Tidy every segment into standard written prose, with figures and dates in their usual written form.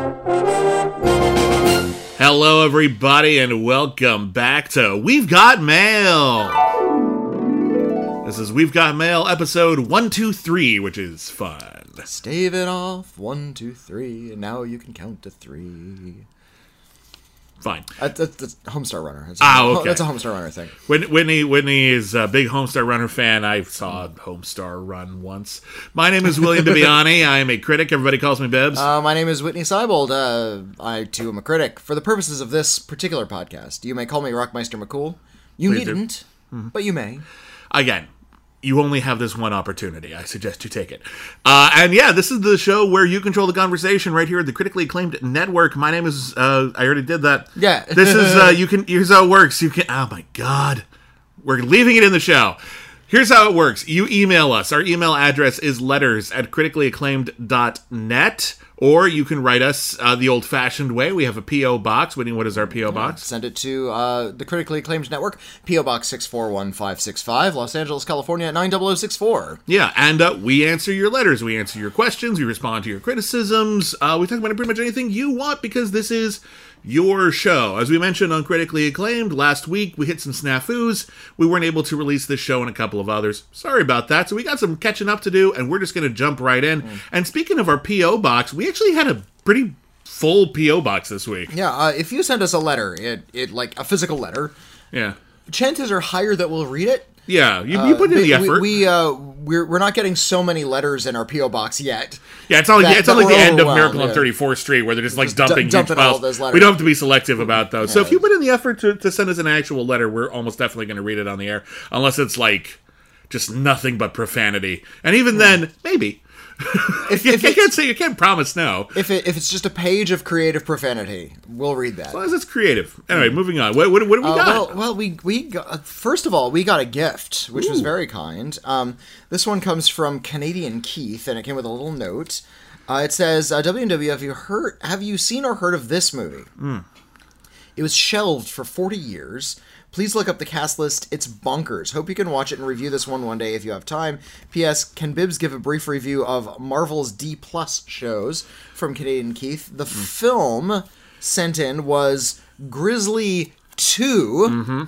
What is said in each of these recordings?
Hello, everybody, and welcome back to We've Got Mail. This is We've Got Mail, episode 123, which is fun. Stave it off, 1, 2, 3, and now you can count to 3. Fine. That's Homestar Runner. Okay. That's a Homestar Runner thing. Whitney is a big Homestar Runner fan. I saw Homestar Run once. My name is William Bibiani. I am a critic. Everybody calls me Bibbs. My name is Whitney Seibold. I, too, am a critic. For the purposes of this particular podcast, you may call me Rockmeister McCool. You Please needn't, but you may. Again, you only have this one opportunity. I suggest you take it. And yeah, this is the show where you control the conversation right here at the critically acclaimed network. My name is, I already did that. Yeah. This is, here's how it works. Oh my God. We're leaving it in the show. Here's how it works. You email us. Our email address is letters@criticallyacclaimed.net. Or you can write us the old-fashioned way. We have a P.O. Box. Whitney, what is our P.O. Box? Send it to the Critically Acclaimed Network, P.O. Box 641565, Los Angeles, California, 90064. Yeah, and we answer your letters. We answer your questions. We respond to your criticisms. We talk about pretty much anything you want because this is your show. As we mentioned on Critically Acclaimed, last week we hit some snafus. We weren't able to release this show and a couple of others. Sorry about that. So we got some catching up to do, and we're just going to jump right in. And speaking of our P.O. Box, we actually had a pretty full P.O. Box this week. Yeah, if you send us a letter, it like a physical letter, yeah, chances are higher that we'll read it. Yeah, you put in the effort. We're not getting so many letters in our P.O. Box yet. Yeah, it's not like the end of Miracle on 34th Street where they're just like dumping huge all those letters. We don't have to be selective about those. Yeah. So if you put in the effort to send us an actual letter, we're almost definitely going to read it on the air, unless it's like just nothing but profanity. And even then, maybe. You can't promise no. If it's just a page of creative profanity, we'll read that. As long as it's creative. Anyway, moving on. What do we got? Well, we got, first of all, we got a gift, which was very kind. This one comes from Canadian Keith, and it came with a little note. It says, WNW, have you seen or heard of this movie? It was shelved for 40 years. Please look up the cast list. It's bonkers. Hope you can watch it and review this one day if you have time. P.S. Can Bibbs give a brief review of Marvel's D+ shows? From Canadian Keith. The film sent in was Grizzly 2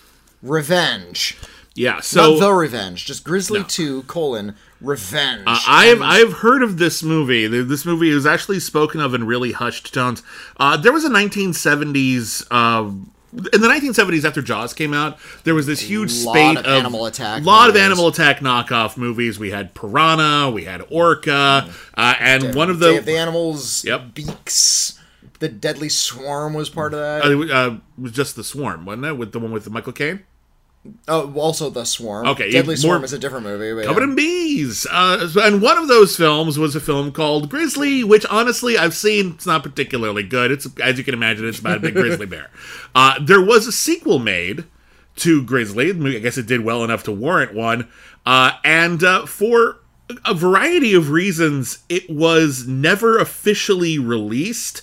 Revenge. Yeah, so... Not The Revenge, just Grizzly 2, Revenge. I've heard of this movie. This movie is actually spoken of in really hushed tones. There was a 1970s... in the 1970s, after Jaws came out, there was this huge spate of Animal Attack knockoff movies. We had Piranha, we had Orca, and one of the... Day of the Animals, Beaks, The Deadly Swarm was part of that. It was just The Swarm, wasn't it? With the one with Michael Caine? Oh, also The Swarm. Okay, Deadly Swarm is a different movie. Covered in Bees. And one of those films was a film called Grizzly, which honestly I've seen. It's not particularly good. It's, as you can imagine, it's about a big grizzly bear. There was a sequel made to Grizzly. I guess it did well enough to warrant one. And for a variety of reasons, it was never officially released.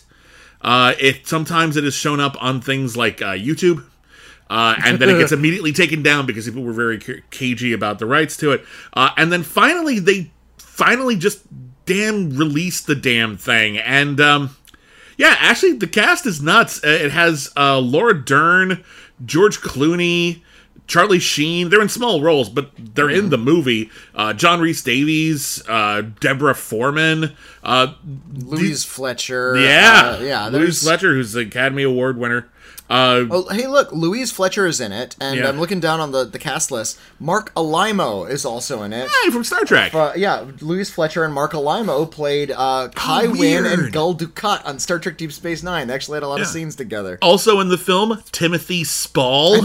Sometimes it has shown up on things like YouTube. And then it gets immediately taken down because people were very cagey about the rights to it. And then finally, they just released the damn thing. And, actually, the cast is nuts. It has Laura Dern, George Clooney, Charlie Sheen. They're in small roles, but they're in the movie. John Rhys Davies, Deborah Foreman. Louise Fletcher. Louise Fletcher, who's the Academy Award winner. Hey, look, Louise Fletcher is in it, and I'm looking down on the cast list. Mark Alimo is also in it. Hey, from Star Trek. Louise Fletcher and Mark Alimo played Kai Wynn and Gul Dukat on Star Trek Deep Space Nine. They actually had a lot of scenes together. Also in the film, Timothy Spall,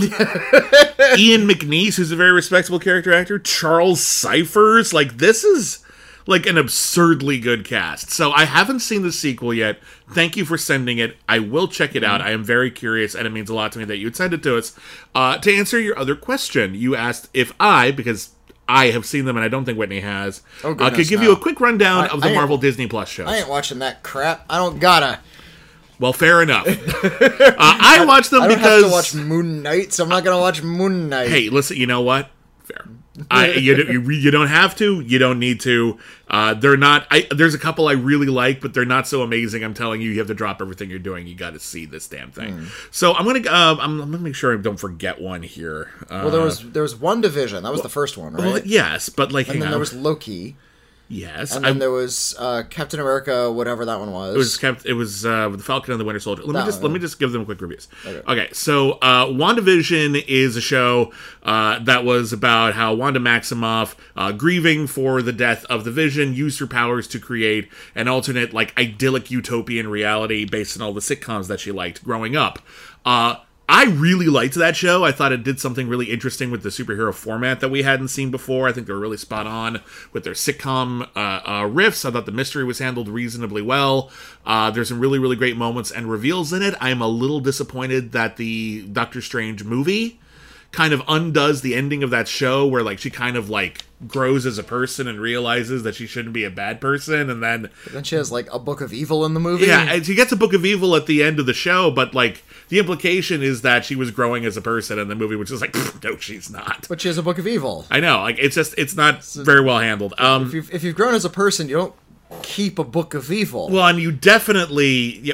Ian McNeice, who's a very respectable character actor, Charles Cyphers. This is... an absurdly good cast. So I haven't seen the sequel yet. Thank you for sending it. I will check it out. I am very curious, and it means a lot to me that you'd send it to us. To answer your other question, you asked if because I have seen them, and I don't think Whitney has, could give you a quick rundown of the Marvel Disney Plus shows. I ain't watching that crap. I don't gotta. Well, fair enough. I watch them because... I don't have to watch Moon Knight, so I'm not gonna watch Moon Knight. Hey, listen, you know what? Fair. You don't have to. You don't need to. They're not. There's a couple I really like, but they're not so amazing. I'm telling you, you have to drop everything you're doing. You got to see this damn thing. So I'm gonna make sure I don't forget one here. Well, there was WandaVision. That was the first one, right? Well, yes, but and then there was Loki. Yes, and then there was Captain America, whatever that one was. It was the Falcon and the Winter Soldier. Let me just give them quick reviews. Okay, so WandaVision is a show that was about how Wanda Maximoff, grieving for the death of the Vision, used her powers to create an alternate, like, idyllic utopian reality based on all the sitcoms that she liked growing up. I really liked that show. I thought it did something really interesting with the superhero format that we hadn't seen before. I think they were really spot on with their sitcom riffs. I thought the mystery was handled reasonably well. There's some really, really great moments and reveals in it. I'm a little disappointed that the Doctor Strange movie kind of undoes the ending of that show, where, like, she kind of, like, grows as a person and realizes that she shouldn't be a bad person, and then she has, like, a book of evil in the movie. Yeah, and she gets a book of evil at the end of the show, but, like, the implication is that she was growing as a person, and the movie was just like, no, she's not. But she has a book of evil. I know, like, it's not very well handled. If you've grown as a person, you don't keep a book of evil. Well, and you definitely,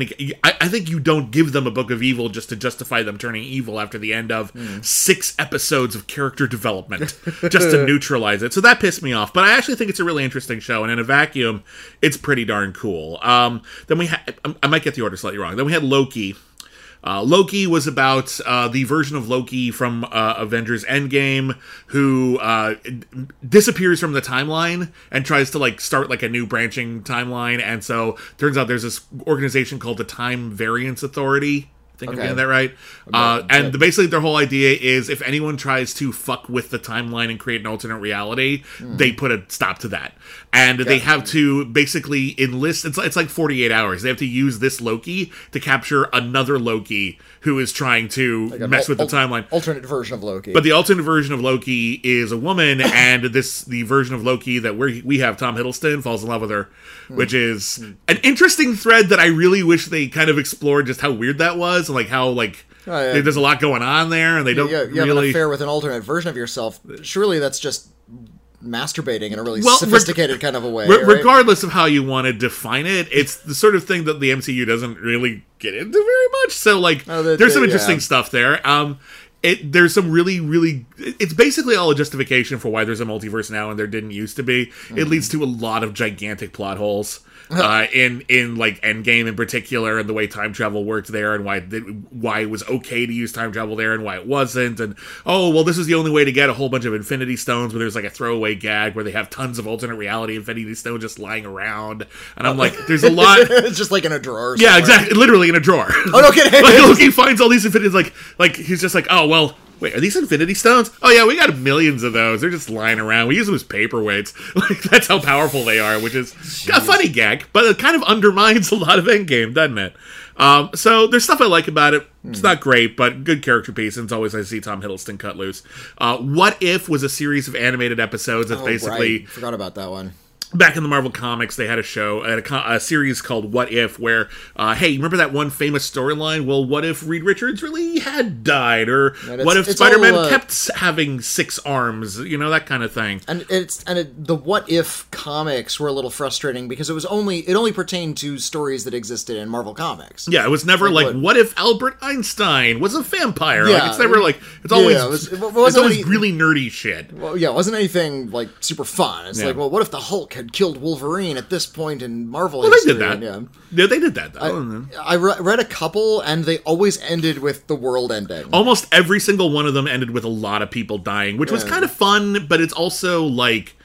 I think you don't give them a book of evil just to justify them turning evil after the end of 6 episodes of character development, just to neutralize it. So that pissed me off. But I actually think it's a really interesting show, and in a vacuum, it's pretty darn cool. Then we had, I might get the order slightly wrong. Then we had Loki. Loki was about the version of Loki from Avengers Endgame who disappears from the timeline and tries to, like, start, like, a new branching timeline. And so turns out there's this organization called the Time Variance Authority. I think I'm getting that right. Basically their whole idea is if anyone tries to fuck with the timeline and create an alternate reality, they put a stop to that. And they have to basically enlist, it's like 48 hours. They have to use this Loki to capture another Loki who is trying to mess with the timeline. Alternate version of Loki. But the alternate version of Loki is a woman, and the version of Loki that we have, Tom Hiddleston, falls in love with her, which is an interesting thread that I really wish they kind of explored just how weird that was, and, like, how, like, there's a lot going on there, and they don't you have an affair with an alternate version of yourself. Surely that's just masturbating in a really sophisticated kind of a way. Regardless of how you want to define it, it's the sort of thing that the MCU doesn't really get into very much. So, like, there's some interesting stuff there. There's some really, really... It's basically all a justification for why there's a multiverse now and there didn't used to be. It leads to a lot of gigantic plot holes. In like Endgame in particular, and the way time travel worked there, and why it was okay to use time travel there and why it wasn't, and this is the only way to get a whole bunch of Infinity Stones, where there's, like, a throwaway gag where they have tons of alternate reality Infinity Stones just lying around, and I'm like, there's a lot. It's just like in a drawer. Yeah, exactly, literally in a drawer. Oh, no kidding. Like, Loki finds all these Infinities, like he's just like, oh well. Wait, are these Infinity Stones? Oh yeah, we got millions of those. They're just lying around. We use them as paperweights. Like, that's how powerful they are, which is a funny gag, but it kind of undermines a lot of Endgame, doesn't it? So there's stuff I like about it. It's not great, but good character piece, and it's always nice to see Tom Hiddleston cut loose. What If was a series of animated episodes that's basically... Right. Forgot about that one. Back in the Marvel Comics, they had a show, a series called What If, where, hey, remember that one famous storyline? Well, what if Reed Richards really had died? Or what if Spider-Man kept having 6 arms? You know, that kind of thing. And the What If comics were a little frustrating because it only pertained to stories that existed in Marvel Comics. Yeah, it was never what if Albert Einstein was a vampire? Yeah, like, it's never like, it's always, it's always really nerdy shit. Well, yeah, it wasn't anything, like, super fun. It's like, well, what if the Hulk had killed Wolverine at this point in Marvel history? They did that. Yeah, they did that, though. I read a couple, and they always ended with the world ending. Almost every single one of them ended with a lot of people dying, which was kind of fun, but it's also, like,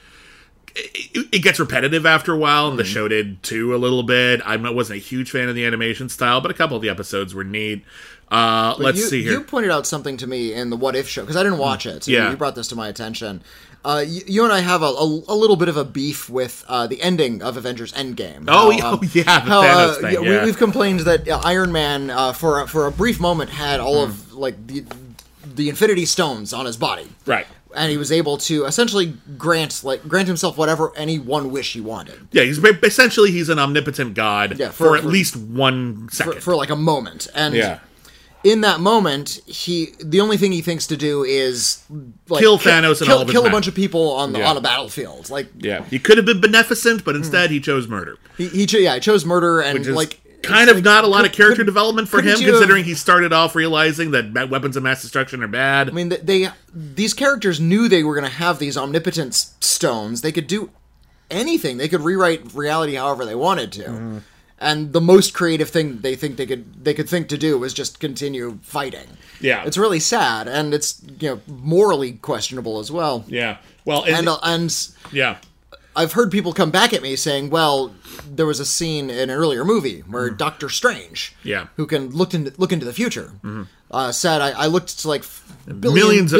it gets repetitive after a while, and the show did, too, a little bit. I wasn't a huge fan of the animation style, but a couple of the episodes were neat. Let's see here. You pointed out something to me in the What If show, because I didn't watch it, so you brought this to my attention. You and I have a little bit of a beef with the ending of Avengers Endgame. Thanos thing. We've complained that Iron Man, for a brief moment, had all of, like, the Infinity Stones on his body. Right. And he was able to essentially grant himself whatever any one wish he wanted. Yeah, he's an omnipotent god for at least 1 second. For like a moment. And in that moment, the only thing he thinks to do is like, kill Thanos and all of his kill a men. bunch of people on a battlefield. Like, yeah, he could have been beneficent, but instead he chose murder. He chose murder, and Which is like kind of not a lot of character development for him, couldn't you considering he started off realizing that weapons of mass destruction are bad. I mean, these characters knew they were going to have these omnipotence stones. They could do anything. They could rewrite reality however they wanted to. And the most creative thing they could think to do was just continue fighting. Yeah, it's really sad, and it's morally questionable as well. Yeah, well, and yeah, I've heard people come back at me saying, "Well, there was a scene in an earlier movie where Doctor Strange, who can look into the future, said I looked to like billions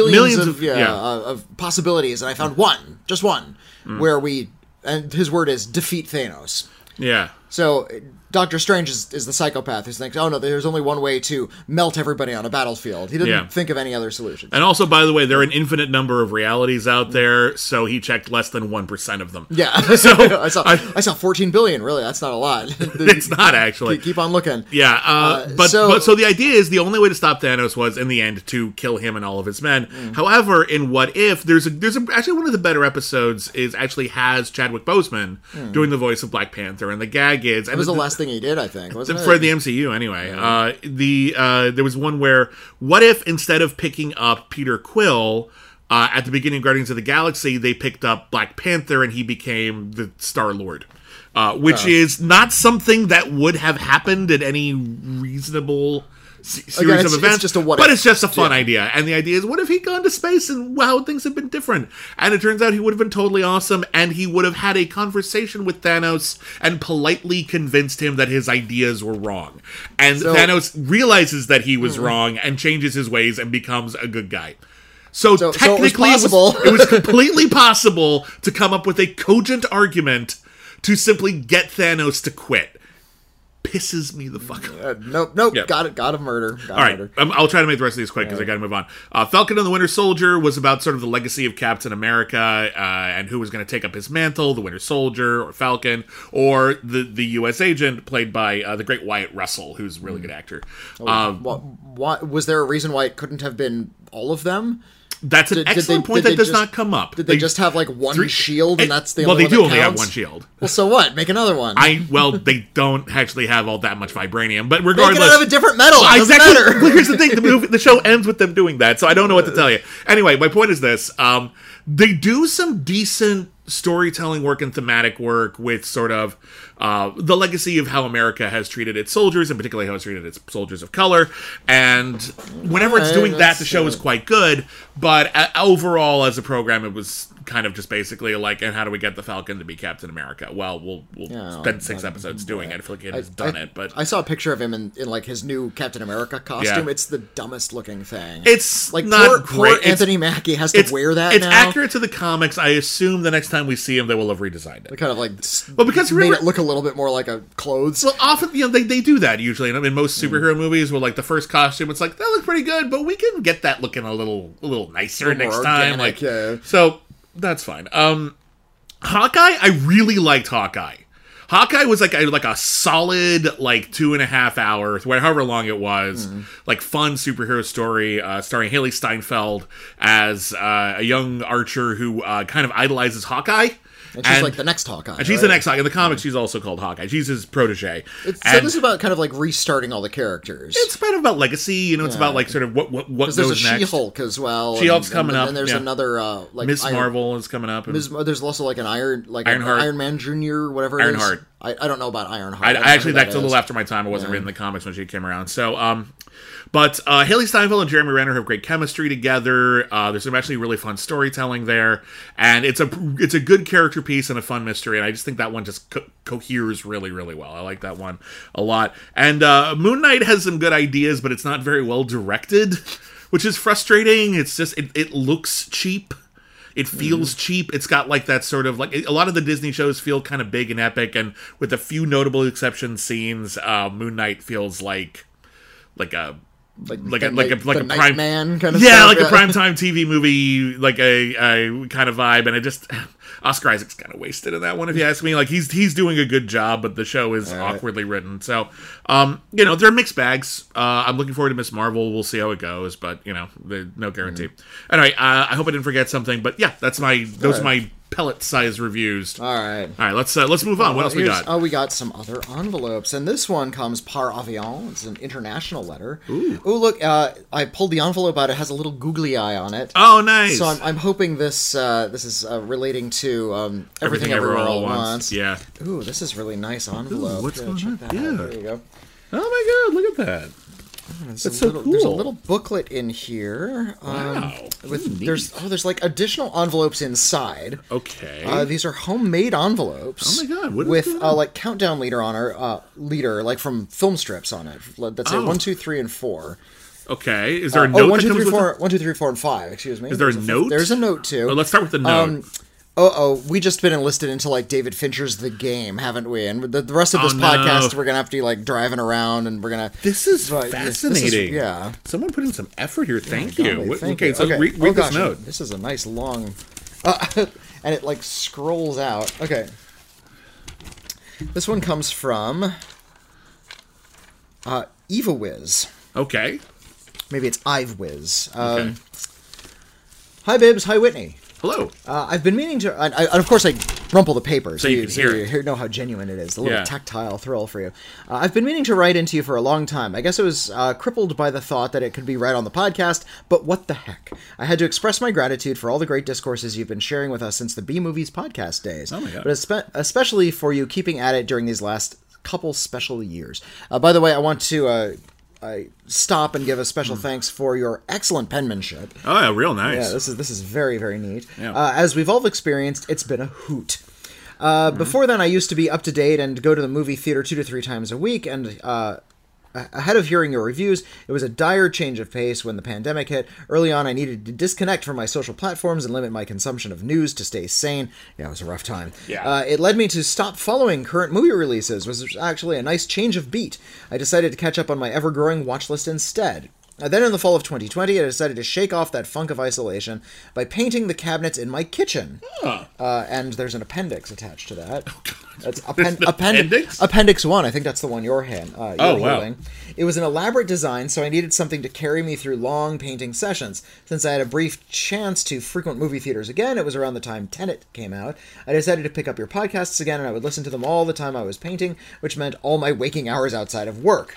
of possibilities, and I found just one, where and his word is defeat Thanos." Yeah. So Doctor Strange is the psychopath who thinks, oh no, there's only one way to melt everybody on a battlefield. He didn't think of any other solution. And also, by the way, there are an infinite number of realities out there, so he checked less than 1% of them. Yeah. So I saw 14 billion. Really, that's not a lot. It's not, actually. Keep on looking. Yeah. So the idea is the only way to stop Thanos was, in the end, to kill him and all of his men. However, in What If, there's actually one of the better episodes has Chadwick Boseman doing the voice of Black Panther, and the gag is... That was the last thing he did, I think, wasn't it? For the MCU, anyway. There was one where, what if instead of picking up Peter Quill at the beginning of Guardians of the Galaxy, they picked up Black Panther and he became the Star-Lord? Which is not something that would have happened in any reasonable series of events. It's just a fun idea. And the idea is, what if he'd gone to space and wow, things have been different? And it turns out he would have been totally awesome, and he would have had a conversation with Thanos and politely convinced him that his ideas were wrong. And Thanos realizes that he was wrong and changes his ways and becomes a good guy. So technically, it was completely possible to come up with a cogent argument to simply get Thanos to quit. Pisses me the fuck off. Nope. Yep. Got to murder. All right. I'll try to make the rest of these quick because I got to move on. Falcon and the Winter Soldier was about sort of the legacy of Captain America and who was going to take up his mantle, the Winter Soldier or Falcon, or the U.S. agent played by the great Wyatt Russell, who's a really good actor. Was there a reason why it couldn't have been all of them? That's an excellent point that does not come up. Did they just have like one shield and that's the only one Well, they do only have one shield. Well, so what? Make another one. They don't actually have all that much vibranium, but regardless... Make it out of a different metal. It doesn't matter. Well, here's the thing. The show ends with them doing that, so I don't know what to tell you. Anyway, my point is this. They do some decent storytelling work and thematic work with sort of the legacy of how America has treated its soldiers, and particularly how it's treated its soldiers of color. And whenever it's doing that, the show is quite good. But overall, as a program, it was kind of just basically like, and how do we get the Falcon to be Captain America? Well, we'll spend 6 episodes doing it. I feel like it has done it. But I saw a picture of him in like his new Captain America costume. Yeah. It's the dumbest looking thing. It's like not poor Anthony Mackie has to wear that. It's now. accurate to the comics. I assume the next time we see him, they will have redesigned it. They kind of like because made it look a little bit more like a clothes. Well, often they do that usually. In most superhero movies, where like the first costume, it's like that looks pretty good, but we can get that looking a little nicer next time. Organic, so that's fine. Hawkeye, I really liked Hawkeye. Hawkeye was like a solid 2.5 hours, however long it was, fun superhero story starring Haley Steinfeld as a young archer who kind of idolizes Hawkeye. And she's like the next Hawkeye. And she's the next Hawkeye. In the comics, she's also called Hawkeye. She's his protege. So this is about kind of like restarting all the characters. It's kind of about legacy. It's about sort of what goes next. There's a She-Hulk as well. She-Hulk's coming up. And there's another Miss Marvel is coming up. There's also like an Ironheart. Iron Man Jr. whatever it Ironheart. is. I don't know about Ironheart. Actually, that's a little after my time. It wasn't written in the comics when she came around. So, but Haley Steinfeld and Jeremy Renner have great chemistry together. There's some actually really fun storytelling there, and it's a good character piece and a fun mystery. And I just think that one just coheres really, really well. I like that one a lot. And Moon Knight has some good ideas, but it's not very well directed, which is frustrating. It's just it looks cheap. It feels cheap. It's got that sort of a lot of the Disney shows feel kind of big and epic, and with a few notable exception scenes, Moon Knight feels like a like a prime man kind of yeah, stuff. like a primetime TV movie, like a kind of vibe, and it just Oscar Isaac's kind of wasted in that one, if you ask me. Like he's doing a good job, but the show is awkwardly written. So, they're mixed bags. I'm looking forward to Miss Marvel. We'll see how it goes, but no guarantee. Anyway, I hope I didn't forget something, but yeah, those are my pellet-sized reviews. All right, let's move on. What else we got? Oh, we got some other envelopes, and this one comes par avion. It's an international letter. Ooh, look! I pulled the envelope out. It has a little googly eye on it. Oh, nice. So I'm hoping this is relating to Everything Everywhere All at Once. Yeah. Ooh, this is really nice envelope. Ooh, what's going on? Yeah. There you go. Oh my God! Look at that. That's so cool. There's a little booklet in here. Wow. There's like additional envelopes inside. Okay. These are homemade envelopes. Oh my God! What with like countdown leader like from film strips on it. That's it. 1, 2, 3, and 4. Okay. Is there a note? 1, 2, 3, 4. 1, 2, 3, 4, and 5. Excuse me. Is there a note? There's a note too. Let's start with the note. We just been enlisted into like David Fincher's The Game, haven't we? And the rest of this podcast, we're gonna have to be like driving around, and we're gonna. This is fascinating. Yeah, someone put in some effort here. Thank you. Thank you. So read this note. This is a nice long, and it like scrolls out. Okay, this one comes from EvaWiz. Okay, maybe it's IveWiz. Okay. Hi, Bibbs. Hi, Whitney. Hello. I've been meaning to, and of course I rumple the paper so you can know how genuine it is. The little tactile thrill for you. I've been meaning to write into you for a long time. I guess it was crippled by the thought that it could be read on the podcast, but what the heck? I had to express my gratitude for all the great discourses you've been sharing with us since the B-Movies podcast days. Oh my God. But especially for you keeping at it during these last couple special years. By the way, I want to... stop and give a special thanks for your excellent penmanship. Oh yeah, real nice. Yeah, this is very, very neat. Yeah. As we've all experienced, it's been a hoot. Before then, I used to be up to date and go to the movie theater 2 to 3 times a week, and ahead of hearing your reviews, it was a dire change of pace when the pandemic hit. Early on, I needed to disconnect from my social platforms and limit my consumption of news to stay sane. Yeah, it was a rough time. Yeah. It led me to stop following current movie releases, which was actually a nice change of beat. I decided to catch up on my ever-growing watch list instead. Then in the fall of 2020, I decided to shake off that funk of isolation by painting the cabinets in my kitchen. Huh. And there's an appendix attached to that. Oh, God. That's appendix? Appendix 1. I think that's the one you're wow. holding. It was an elaborate design, so I needed something to carry me through long painting sessions. Since I had a brief chance to frequent movie theaters again, it was around the time Tenet came out, I decided to pick up your podcasts again, and I would listen to them all the time I was painting, which meant all my waking hours outside of work.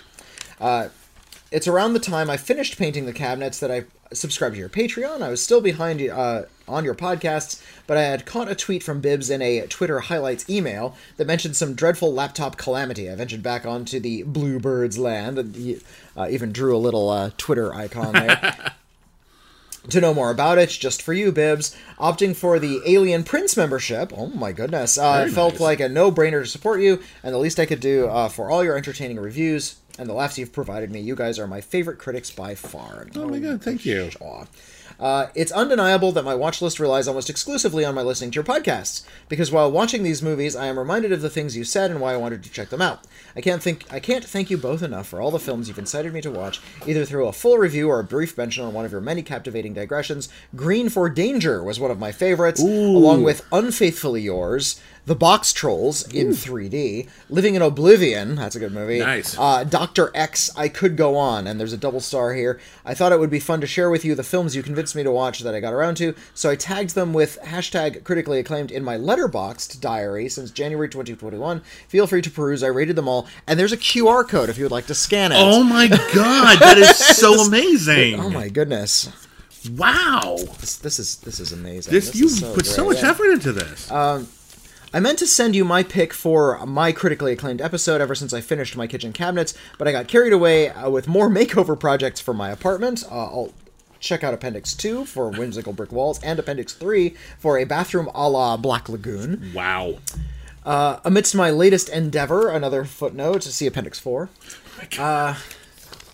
It's around the time I finished painting the cabinets that I subscribed to your Patreon. I was still behind on your podcasts, but I had caught a tweet from Bibbs in a Twitter highlights email that mentioned some dreadful laptop calamity. I ventured back onto the Bluebird's land, and he even drew a little Twitter icon there. To know more about it, just for you, Bibbs, opting for the Alien Prince membership, oh my goodness, felt like a no-brainer to support you, and the least I could do for all your entertaining reviews and the laughs you've provided me. You guys are my favorite critics by far. Oh my God, thank you. It's undeniable that my watch list relies almost exclusively on my listening to your podcasts, because while watching these movies, I am reminded of the things you said and why I wanted to check them out. I can't thank you both enough for all the films you've incited me to watch, either through a full review or a brief mention on one of your many captivating digressions. Green for Danger was one of my favorites, along with Unfaithfully Yours, The Box Trolls in 3D, Living in Oblivion, that's a good movie. Nice. Dr. X, I could go on, and there's a double star here. I thought it would be fun to share with you the films you convinced me to watch that I got around to, so I tagged them with hashtag critically acclaimed in my Letterboxd diary since January 2021. Feel free to peruse, I rated them all, and there's a QR code if you would like to scan it. Oh my God, that is so amazing. Oh my goodness. Wow. This is amazing. You put so much effort into this. I meant to send you my pick for my critically acclaimed episode ever since I finished my kitchen cabinets, but I got carried away with more makeover projects for my apartment. I'll check out Appendix 2 for whimsical brick walls, and Appendix 3 for a bathroom a la Black Lagoon. Wow. Amidst my latest endeavor, another footnote, to see Appendix 4.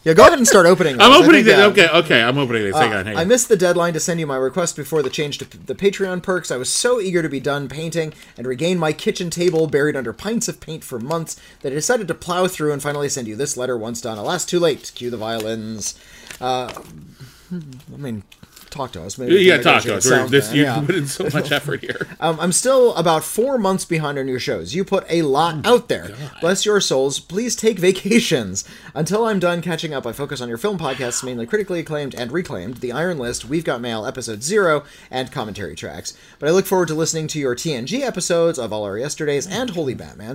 Yeah, go ahead and start opening those. I'm opening I think, this. Okay, I'm opening this. Hang on. I missed the deadline to send you my request before the change to the Patreon perks. I was so eager to be done painting and regain my kitchen table buried under pints of paint for months that I decided to plow through and finally send you this letter once done. Alas, too late. Cue the violins. I mean, talk to us. Maybe Yeah, talk to us. You yeah. put in so much effort here. I'm still about 4 months behind on your shows. You put a lot out there. God. Bless your souls. Please take vacations. Until I'm done catching up, I focus on your film podcasts, mainly critically acclaimed and reclaimed, The Iron List, We've Got Mail, Episode 0, and commentary tracks. But I look forward to listening to your TNG episodes of All Our Yesterdays and Holy Batman.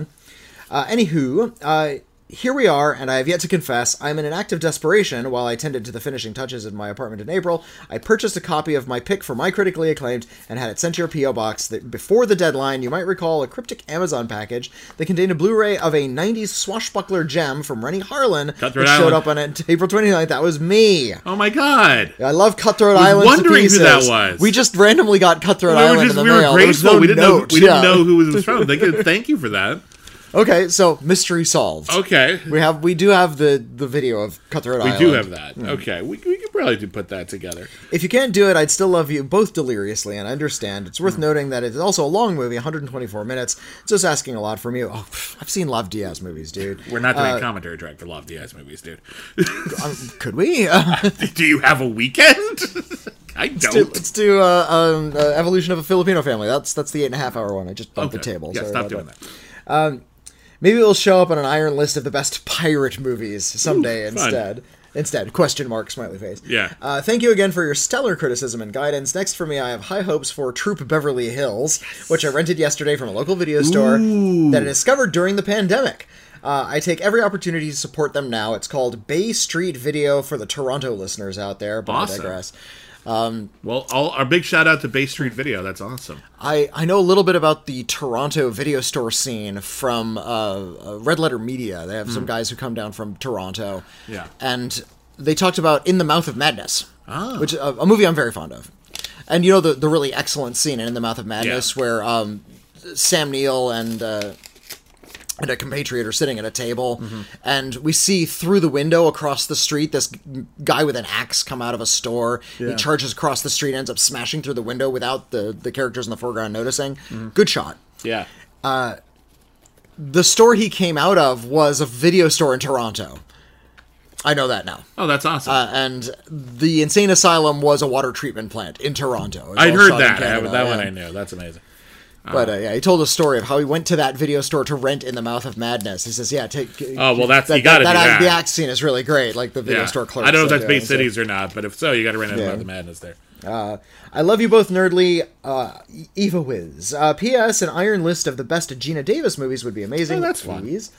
Here we are, and I have yet to confess, I'm in an act of desperation. While I tended to the finishing touches in my apartment in April, I purchased a copy of my pick for my critically acclaimed and had it sent to your P.O. box. That before the deadline, you might recall a cryptic Amazon package that contained a Blu-ray of a 90s swashbuckler gem from Rennie Harlan, which showed up on it April 29th. That was me. Oh my God. I love Cutthroat Island. Wondering who that was. We just randomly got Cutthroat Island in the mail. We were grateful. We didn't know who it was from. Thank you for that. Okay, so mystery solved. Okay, we do have the video of Cutthroat Island. We do have that. Okay, we could probably do put that together. If you can't do it, I'd still love you both deliriously, and I understand. It's worth noting that it's also a long movie, 124 minutes. It's just asking a lot from you. Oh, I've seen Love Diaz movies, dude. We're not doing a commentary track for Love Diaz movies, dude. Could we? Do you have a weekend? I don't. Let's do Evolution of a Filipino Family. That's the 8.5 hour one. I just bumped the table. Yeah, Sorry stop about doing that. Maybe it'll show up on an iron list of the best pirate movies someday. Fun. Instead, question mark, smiley face. Yeah. Thank you again for your stellar criticism and guidance. Next for me, I have high hopes for Troop Beverly Hills, which I rented yesterday from a local video store that I discovered during the pandemic. I take every opportunity to support them now. It's called Bay Street Video for the Toronto listeners out there, but awesome. I digress. Well, our big shout out to Bay Street Video. That's awesome. I know a little bit about the Toronto video store scene from Red Letter Media. They have some guys who come down from Toronto. Yeah. And they talked about In the Mouth of Madness, which a movie I'm very fond of. And you know the really excellent scene in The Mouth of Madness where Sam Neill and a compatriot are sitting at a table, and we see through the window across the street this guy with an axe come out of a store. Yeah. He charges across the street, ends up smashing through the window without the characters in the foreground noticing. Good shot. Yeah. The store he came out of was a video store in Toronto. I know that now. Oh, that's awesome. And the Insane Asylum was a water treatment plant in Toronto. I'd heard that. That one I knew. That's amazing. But he told a story of how he went to that video store to rent In the Mouth of Madness. He says, "Yeah, take." Oh well, that's you got to do that. The act scene is really great, like the video store clerk. I don't know if that's Bay Cities or not, but if so, you got to rent In the Mouth of Madness there. I love you both nerdly. Eva Wiz. P.S. An iron list of the best Gina Davis movies would be amazing. Oh, that's please.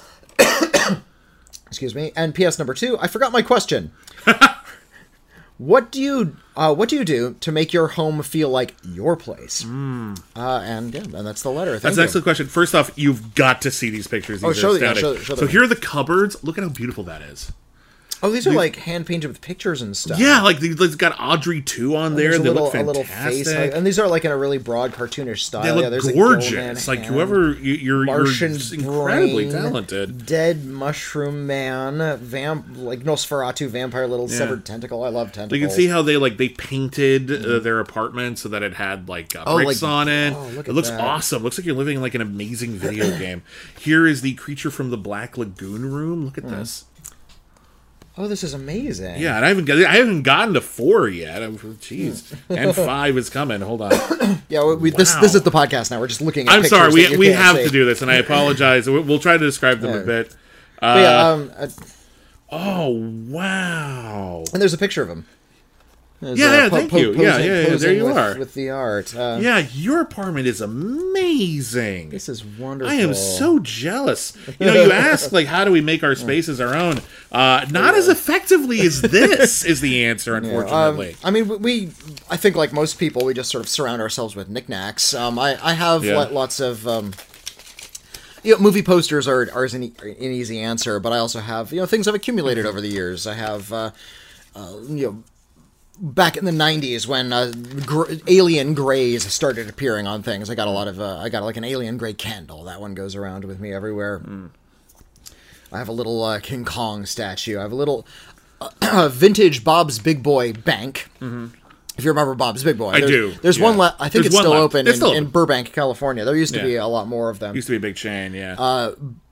Excuse me. And P.S. number 2. I forgot my question. What do you do to make your home feel like your place? And that's the letter. That's an excellent question. First off, you've got to see these pictures. These show so them. Here are the cupboards. Look at how beautiful that is. Oh, these are like hand painted with pictures and stuff. Yeah, like it's got Audrey 2 on there. They look fantastic. A little face, and these are like in a really broad cartoonish style. They look gorgeous. Like whoever you're incredibly talented. Dead mushroom man, like Nosferatu vampire, little severed tentacle. I love tentacles. You can see how they painted their apartment so that it had bricks on it. It looks awesome. Looks like you're living in like an amazing video game. Here is the Creature from the Black Lagoon room. Look at this. Oh, this is amazing. Yeah, and I haven't gotten to 4 yet. Jeez. And 5 is coming. Hold on. Yeah, this is the podcast now. We're just looking at I'm pictures. Sorry, we have to do this, and I apologize. We'll try to describe them a bit. Oh, wow. And there's a picture of him. Thank you. There you are. With the art. Your apartment is amazing. This is wonderful. I am so jealous. You ask, how do we make our spaces our own? Not as effectively as this is the answer, unfortunately. I think like most people, we just sort of surround ourselves with knickknacks. I have lots of... movie posters are an easy answer, but I also have, things I've accumulated over the years. I have, back in the 90s when alien grays started appearing on things, I got a lot of I got like an alien gray candle. That one goes around with me everywhere. I have a little King Kong statue. I have a little vintage Bob's Big Boy bank. Mm-hmm. If you remember Bob's Big Boy. I do. There's one left. I think There's it's still left. open It's still in open. Burbank, California. There used to be a lot more of them. Used to be a big chain, yeah.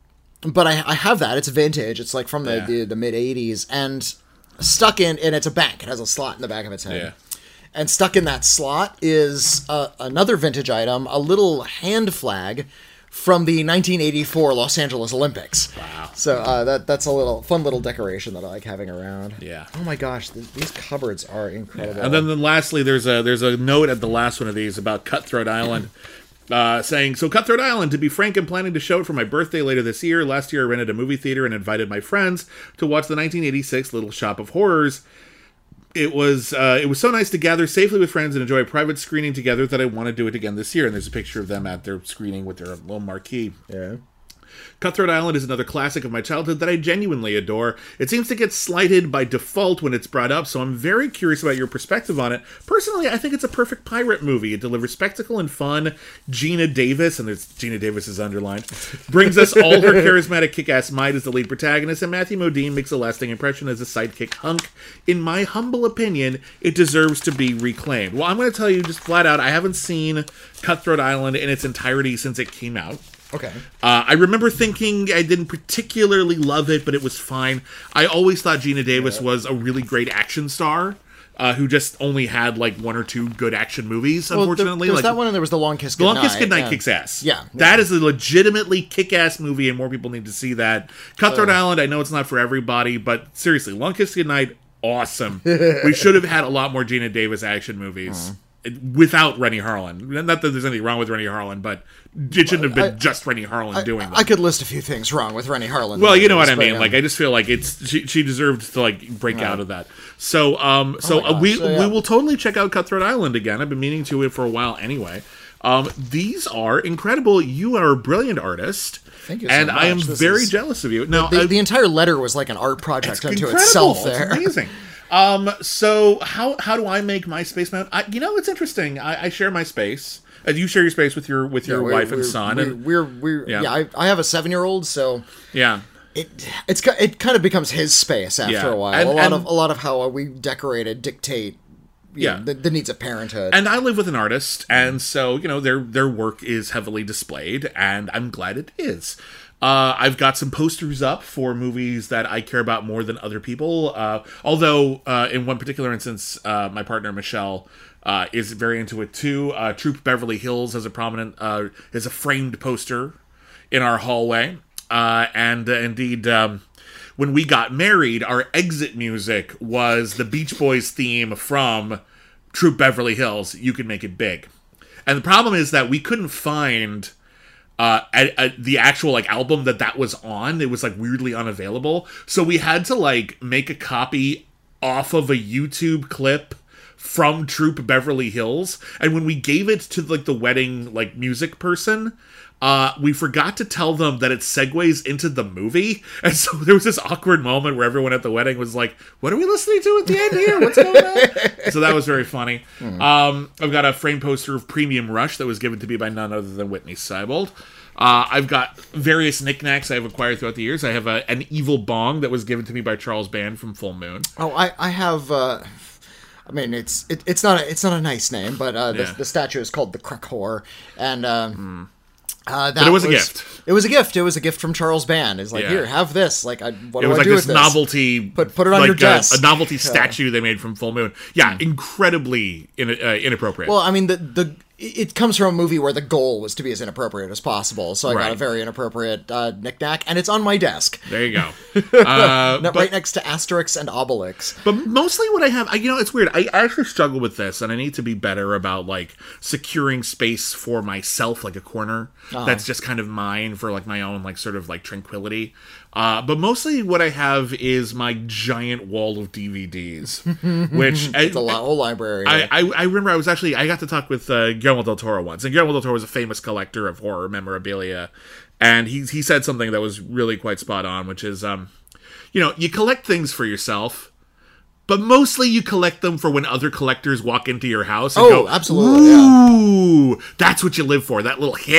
But I have that. It's vintage. It's like from the mid 80s. And stuck in, and it's a bank. It has a slot in the back of its head. Yeah. And stuck in that slot is another vintage item, a little hand flag from the 1984 Los Angeles Olympics. Wow. So that's a fun little decoration that I like having around. Yeah. Oh my gosh, these cupboards are incredible. Yeah. And then lastly, there's a note at the last one of these about Cutthroat Island. Saying, so Cutthroat Island, to be frank, I'm planning to show it for my birthday later this year. Last year I rented a movie theater and invited my friends to watch the 1986 Little Shop of Horrors. It was so nice to gather safely with friends and enjoy a private screening together that I want to do it again this year. And there's a picture of them at their screening with their little marquee. Yeah. Cutthroat Island is another classic of my childhood that I genuinely adore. It seems to get slighted by default when it's brought up, so I'm very curious about your perspective on it. Personally, I think it's a perfect pirate movie. It delivers spectacle and fun. Gina Davis, and there's Gina Davis is underlined, brings us all her charismatic kick-ass might as the lead protagonist, and Matthew Modine makes a lasting impression as a sidekick hunk. In my humble opinion, it deserves to be reclaimed. Well, I'm going to tell you just flat out, I haven't seen Cutthroat Island in its entirety since it came out. Okay. I remember thinking I didn't particularly love it, but it was fine. I always thought Gina Davis was a really great action star who just only had like one or two good action movies, unfortunately. There was that one, and there was The Long Kiss The Goodnight. Long Kiss Goodnight kicks ass. Yeah. That is a legitimately kick-ass movie, and more people need to see that. Cutthroat Island, I know it's not for everybody, but seriously, Long Kiss Goodnight, awesome. We should have had a lot more Gina Davis action movies. Without Rennie Harlan. Not that there's anything wrong with Rennie Harlan, but it shouldn't have been just Rennie Harlan doing that. I could list a few things wrong with Rennie Harlan. Well, you know what I mean. Like, I just feel like she deserved to like break out of that. So, we will totally check out Cutthroat Island again. I've been meaning to it for a while anyway. These are incredible. You are a brilliant artist. Thank you so and much. I am very jealous of you. Now, the entire letter was like an art project unto itself. There, it's amazing. So how do I make my space mount? It's interesting. I share my space. You share your space with your wife and son. I have a 7-year-old, so yeah. It kind of becomes his space after a while. And a lot of how we decorated dictate the needs of parenthood. And I live with an artist, and so their work is heavily displayed, and I'm glad it is. I've got some posters up for movies that I care about more than other people. Although, in one particular instance, my partner, Michelle, is very into it too. Troop Beverly Hills has is a framed poster in our hallway. And indeed, when we got married, our exit music was the Beach Boys theme from Troop Beverly Hills, You Can Make It Big. And the problem is that we couldn't find the actual album that was on. It was weirdly unavailable, so we had to make a copy off of a YouTube clip from Troop Beverly Hills. And when we gave it to the wedding music person, we forgot to tell them that it segues into the movie, and so there was this awkward moment where everyone at the wedding was like, "What are we listening to at the end here? What's going on?" So that was very funny. I've got a framed poster of Premium Rush that was given to me by none other than Whitney Seibold. I've got various knickknacks I've acquired throughout the years. I have an evil bong that was given to me by Charles Band from Full Moon. Oh, I have. I mean, it's not a nice name, but the statue is called the Cruck Whore, and. But it was a gift. It was a gift. It was a gift from Charles Band. It's here, have this. What do I do with this? It was this novelty. Put it on your desk. A novelty statue they made from Full Moon. Yeah, incredibly inappropriate. Well, I mean, it comes from a movie where the goal was to be as inappropriate as possible. So I got a very inappropriate knickknack, and it's on my desk. There you go. Right next to Asterix and Obelix. But mostly what I have, it's weird. I actually struggle with this, and I need to be better about securing space for myself, a corner that's just kind of mine for my own sort of tranquility. But mostly what I have is my giant wall of DVDs, which it's a whole library. I remember I got to talk with Guillermo del Toro once, and Guillermo del Toro was a famous collector of horror memorabilia, and he said something that was really quite spot on, which is, you collect things for yourself, but mostly you collect them for when other collectors walk into your house and go, absolutely, ooh, that's what you live for, that little hit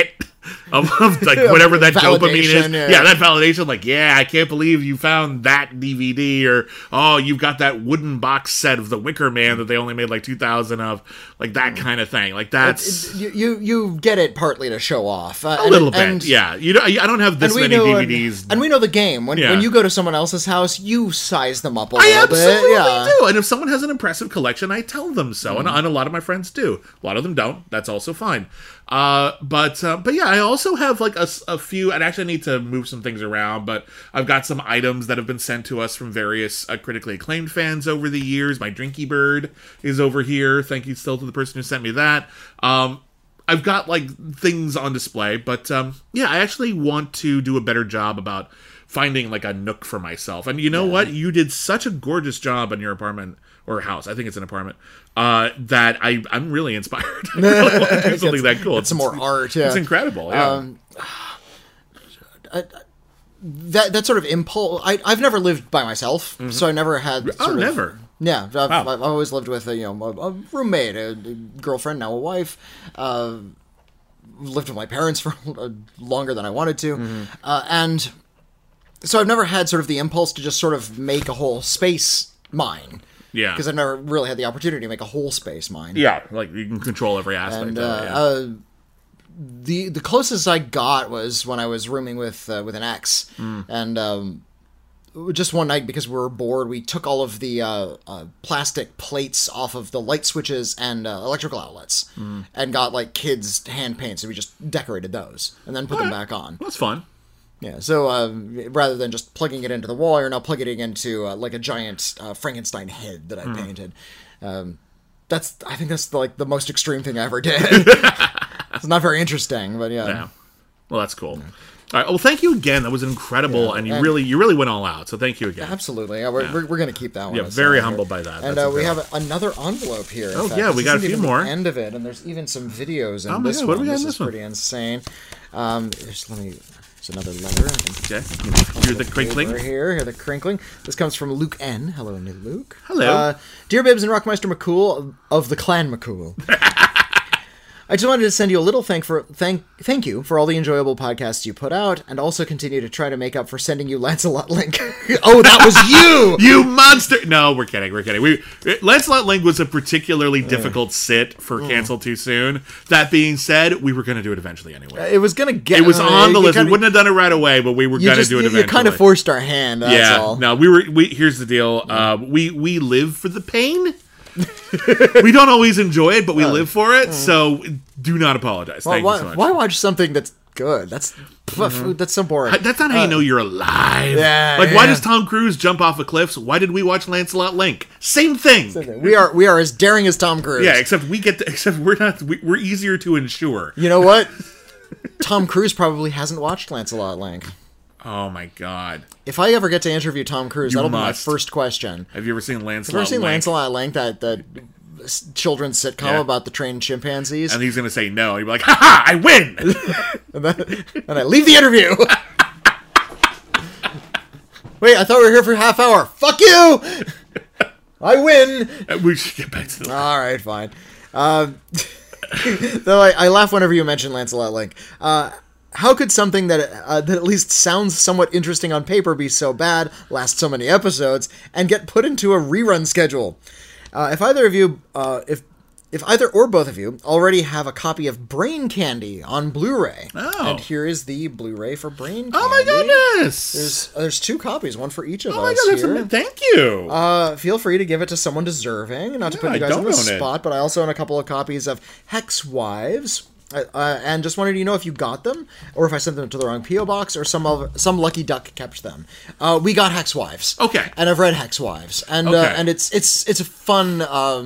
of like whatever that dopamine is. Validation, Yeah, that validation. Like, yeah, I can't believe you found that DVD, or oh, you've got that wooden box set of The Wicker Man that they only made like 2,000 of, like that kind of thing. Like that's You get it partly to show off a little bit. Yeah, you know, I don't have this many DVDs, and we know the game. When you go to someone else's house, you size them up a I little bit. absolutely Yeah. do. And if someone has an impressive collection, I tell them so. And a lot of my friends do. A lot of them don't. That's also fine. But yeah, I also have like a few, and actually I need to move some things around, but I've got some items that have been sent to us from various critically acclaimed fans over the years. My Drinky Bird is over here. Thank you still to the person who sent me that. I've got like things on display, but yeah, I actually want to do a better job about finding like a nook for myself. And you know what? You did such a gorgeous job in your apartment or house. I think it's an apartment. That I'm really inspired. I really want to do something that cool. It's some more art. Yeah. It's incredible. Yeah. That sort of impulse. I've never lived by myself, so I never had. Never. Yeah, I've always lived with a roommate, a girlfriend, now a wife. Lived with my parents for longer than I wanted to, and so I've never had sort of the impulse to just sort of make a whole space mine. Yeah, because I've never really had the opportunity to make a whole space mine. Yeah, like you can control every aspect of it. The closest I got was when I was rooming with an ex, and just one night because we were bored, we took all of the plastic plates off of the light switches and electrical outlets, and got like kids' hand paints, and we just decorated those, and then put them back on. That's fun. Yeah, so rather than just plugging it into the wall, you're now plugging it into like a giant Frankenstein head that I painted. I think that's like the most extreme thing I ever did. It's not very interesting, but yeah. Well, that's cool. Yeah. All right. Well, thank you again. That was incredible, and you really went all out. So thank you again. Absolutely. Yeah, we're going to keep that one. Yeah, very humbled by that. And we have another envelope here. Oh yeah, we got a few more. The end of it, and there's even some videos in this one. What do we got in this one? Pretty insane. There's another letter. Okay. Here's the crinkling. Here the crinkling. This comes from Luke N. Hello, new Luke. Hello. Dear Bibbs and Rockmeister McCool of the Clan McCool. I just wanted to send you a little thank you for all the enjoyable podcasts you put out, and also continue to try to make up for sending you Lancelot Link. Oh, that was you! You monster! No, we're kidding. Lancelot Link was a particularly difficult sit for Cancel Too Soon. That being said, we were going to do it eventually anyway. It was going to get... It was on the list. We wouldn't have done it right away, but we were going to do it eventually. You kind of forced our hand, that's all. No, here's the deal. We live for the pain. We don't always enjoy it, but we live for it, so do not apologize. Thank you so much. Why watch something that's good? That's so boring. That's not how you know you're alive. Yeah, why does Tom Cruise jump off of cliffs? Why did we watch Lancelot Link? Same thing. We are as daring as Tom Cruise. Yeah, except we're not. We're easier to insure. You know what? Tom Cruise probably hasn't watched Lancelot Link. Oh my god! If I ever get to interview Tom Cruise, that'll be my first question. Have you ever seen Lancelot Link? Have you ever seen Lancelot Link, that children's sitcom about the trained chimpanzees? And he's going to say no. You'll be like, ha, I win! and I leave the interview. Wait, I thought we were here for a half hour. Fuck you! I win! We should get back to the... All right, fine. Though I laugh whenever you mention Lancelot Link. How could something that at least sounds somewhat interesting on paper be so bad, last so many episodes, and get put into a rerun schedule? If either of you, if either or both of you already have a copy of Brain Candy on Blu-ray, and here is the Blu-ray for Brain Candy. Oh my goodness! There's 2 copies, one for each of us. Oh my god, thank you. Feel free to give it to someone deserving. Not to put you guys on the spot, but I also own a couple of copies of Hex Wives. And just wanted to know if you got them, or if I sent them to the wrong P.O. box, or some lucky duck kept them. We got Hex Wives. Okay. And I've read Hex Wives, and it's a fun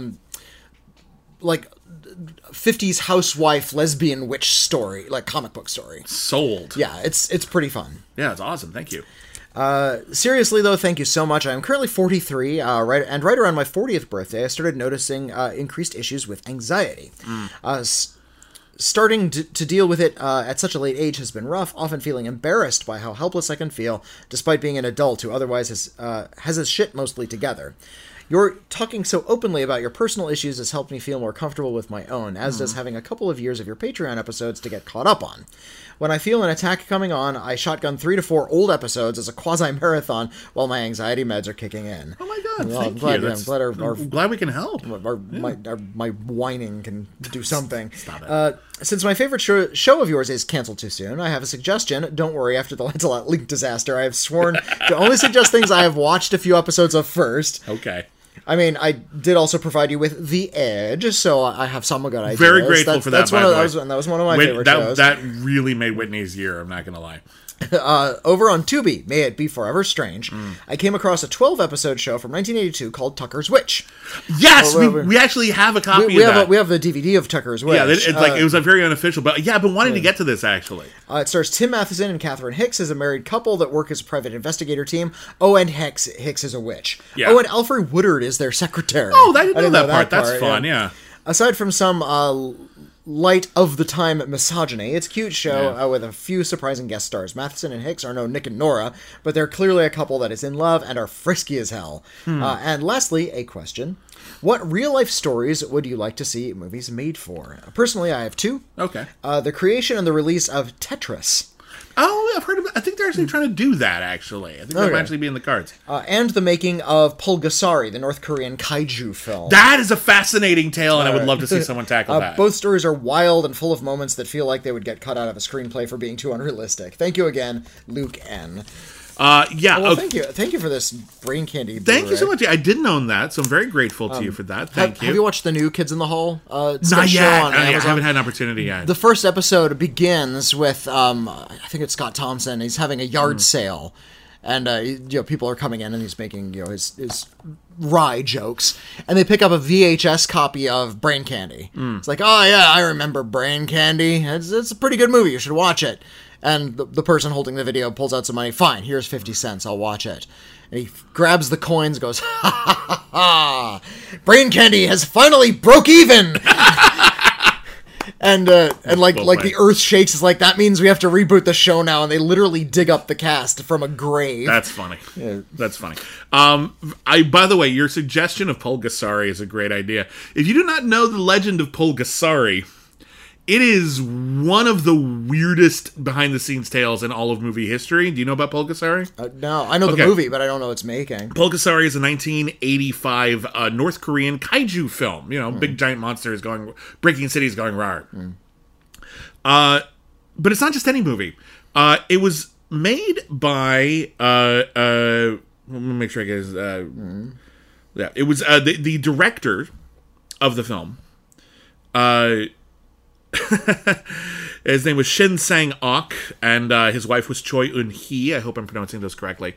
like 50s housewife lesbian witch story, like comic book story. Sold. Yeah, it's pretty fun. Yeah, it's awesome. Thank you. Seriously though, thank you so much. I am currently 43, right around my 40th birthday, I started noticing increased issues with anxiety. Starting to deal with it at such a late age has been rough, often feeling embarrassed by how helpless I can feel, despite being an adult who otherwise has his shit mostly together. Your talking so openly about your personal issues has helped me feel more comfortable with my own, as does having a couple of years of your Patreon episodes to get caught up on. When I feel an attack coming on, I shotgun 3 to 4 old episodes as a quasi-marathon while my anxiety meds are kicking in. Oh my god, Well, thank I'm glad, you. yeah, I'm glad I'm glad we can help. my whining can do something. Stop it. Since my favorite show of yours is canceled too soon, I have a suggestion. Don't worry, after the Lancelot Link disaster, I have sworn to only suggest things I have watched a few episodes of first. Okay. I mean, I did also provide you with The Edge, so I have some good ideas. Very grateful for that, That's by one the of, way. that was one of my favorite shows. That really made Whitney's year, I'm not going to lie. Over on Tubi, May It Be Forever Strange, I came across a 12-episode show from 1982 called Tucker's Witch. Yes, we actually have a copy We of that. we have the DVD of Tucker's Witch. Yeah, it was a very unofficial, but yeah, I've been wanting to get to this, actually. It stars Tim Matheson and Catherine Hicks as a married couple that work as a private investigator team. Oh, and Hicks is a witch. Yeah. Oh, and Alfred Woodard is their secretary. Oh, I didn't know that part. That's fun, yeah. Aside from some light of the time misogyny, it's a cute show with a few surprising guest stars. Matheson and Hicks are no Nick and Nora, but they're clearly a couple that is in love and are frisky as hell. And lastly, a question. What real-life stories would you like to see movies made for? Personally, I have 2. Okay. The creation and the release of Tetris. Oh, I've heard of it. I think they're actually trying to do that, actually. I think that might actually be in the cards. And the making of Pulgasari, the North Korean kaiju film. That is a fascinating tale, and I would love to see someone tackle that. Both stories are wild and full of moments that feel like they would get cut out of a screenplay for being too unrealistic. Thank you again, Luke N. Yeah. Well, thank you for this Brain Candy Blu-ray. Thank you so much. I didn't own that, so I'm very grateful to you for that. Thank you. Have you watched the new Kids in the Hall? Not yet. I haven't had an opportunity yet. The first episode begins with, I think it's Scott Thompson. He's having a yard sale. And people are coming in, and he's making his wry jokes, and they pick up a VHS copy of Brain Candy. It's like, oh yeah, I remember Brain Candy. It's a pretty good movie. You should watch it. And the person holding the video pulls out some money. Fine, here's 50 cents. I'll watch it. And he grabs the coins, goes, ha ha ha ha! Brain Candy has finally broke even. And like the earth shakes. It's like, that means we have to reboot the show now, and they literally dig up the cast from a grave. That's funny. Yeah. That's funny. By the way, your suggestion of Pulgasari is a great idea. If you do not know the legend of Pulgasari, it is one of the weirdest behind-the-scenes tales in all of movie history. Do you know about Pulgasari? No, I know the movie, but I don't know its making. Pulgasari is a 1985 North Korean kaiju film. Big giant monsters breaking cities, going rawr. But it's not just any movie. It was made by. Let me make sure I get his. Yeah, it was the director of the film. His name was Shin Sang-ok, and his wife was Choi Eun-hee. I hope I'm pronouncing this correctly.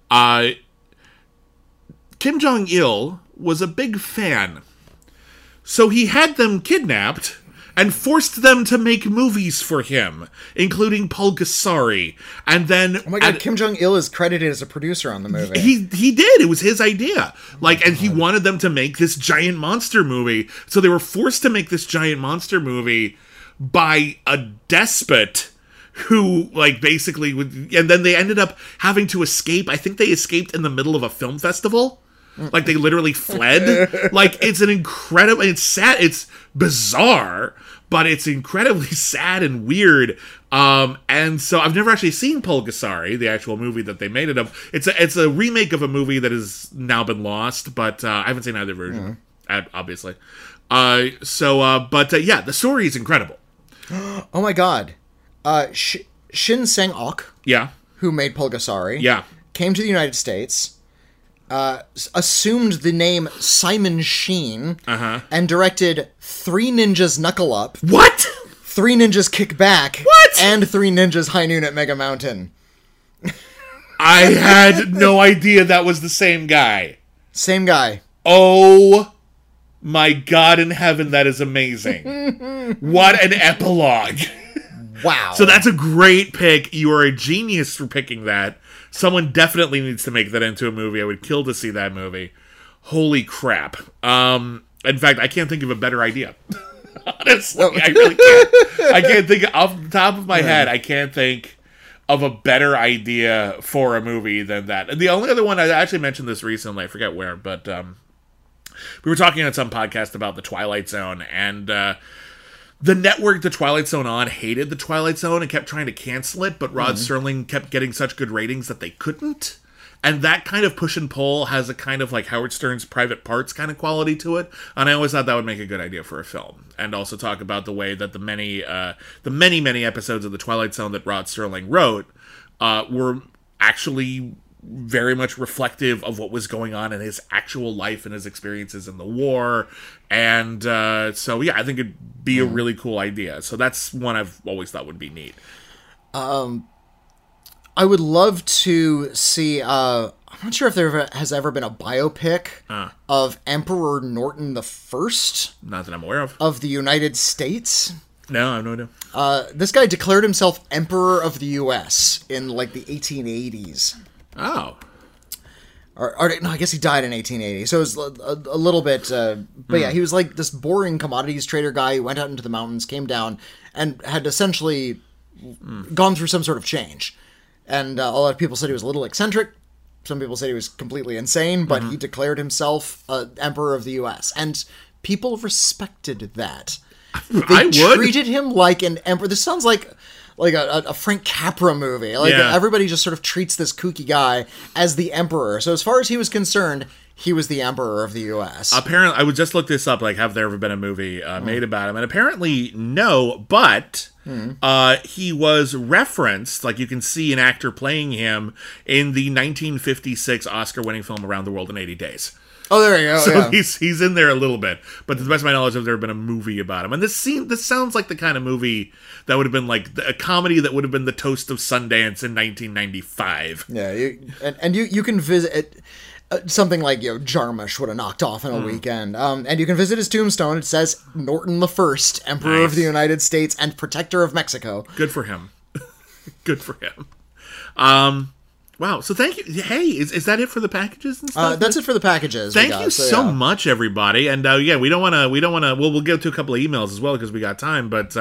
Kim Jong-il was a big fan, so he had them kidnapped and forced them to make movies for him, including Pulgasari. And then, oh my god, Kim Jong-il is credited as a producer on the movie. He did. It was his idea. And he wanted them to make this giant monster movie. So they were forced to make this giant monster movie by a despot who, basically would, and then they ended up having to escape. I think they escaped in the middle of a film festival. They literally fled. It's an incredible, it's sad, it's bizarre, but it's incredibly sad and weird. And so I've never actually seen Pulgasari, the actual movie that they made it of. It's a remake of a movie that has now been lost, but I haven't seen either version, obviously. Yeah, the story is incredible. Oh my god. Shin Sang-ok, who made Pulgasari, came to the United States, assumed the name Simon Sheen, and directed Three Ninjas Knuckle Up. What? Three Ninjas Kick Back. What? And Three Ninjas High Noon at Mega Mountain. I had no idea that was the same guy. Same guy. Oh my god in heaven, that is amazing. What an epilogue. Wow. So that's a great pick. You are a genius for picking that. Someone definitely needs to make that into a movie. I would kill to see that movie. Holy crap. In fact, I can't think of a better idea. Honestly, I really can't. I can't think, off the top of my head, I can't think of a better idea for a movie than that. And the only other one, I actually mentioned this recently, I forget where, but We were talking on some podcast about the Twilight Zone, and the network the Twilight Zone on hated the Twilight Zone and kept trying to cancel it, but Rod Serling kept getting such good ratings that they couldn't. And that kind of push and pull has a kind of like Howard Stern's Private Parts kind of quality to it. And I always thought that would make a good idea for a film. And also talk about the way that the many episodes of the Twilight Zone that Rod Serling wrote were actually very much reflective of what was going on in his actual life and his experiences in the war. And so, yeah, I think it'd be a really cool idea. So that's one I've always thought would be neat. I would love to see, I'm not sure if there has ever been a biopic of Emperor Norton the First. Not that I'm aware of the United States. No, I have no idea. This guy declared himself Emperor of the U.S. in, like, the 1880s. Oh. Or no, I guess he died in 1880, so it was a little bit... but yeah, he was like this boring commodities trader guy who went out into the mountains, came down, and had essentially gone through some sort of change. And a lot of people said he was a little eccentric. Some people said he was completely insane, but he declared himself Emperor of the U.S. And people respected that. They treated him like an emperor. This sounds like a Frank Capra movie. Like everybody just sort of treats this kooky guy as the emperor. So as far as he was concerned, he was the emperor of the U.S. Apparently, I would just look this up. Like, have there ever been a movie made about him? And apparently, no. But he was referenced. Like, you can see an actor playing him in the 1956 Oscar-winning film Around the World in 80 Days. Oh, there you go. So he's in there a little bit, but to the best of my knowledge, there's never been a movie about him. And this sounds like the kind of movie that would have been like a comedy that would have been the toast of Sundance in 1995. Yeah, you can visit something like Jarmusch would have knocked off in a weekend. And you can visit his tombstone. It says Norton the First, Emperor of the United States and Protector of Mexico. Good for him. Good for him. Wow, so thank you. Hey, is that it for the packages and stuff? That's it for the packages. Thank you so much, everybody. And we don't want to. Well, we'll get to a couple of emails as well because we got time. But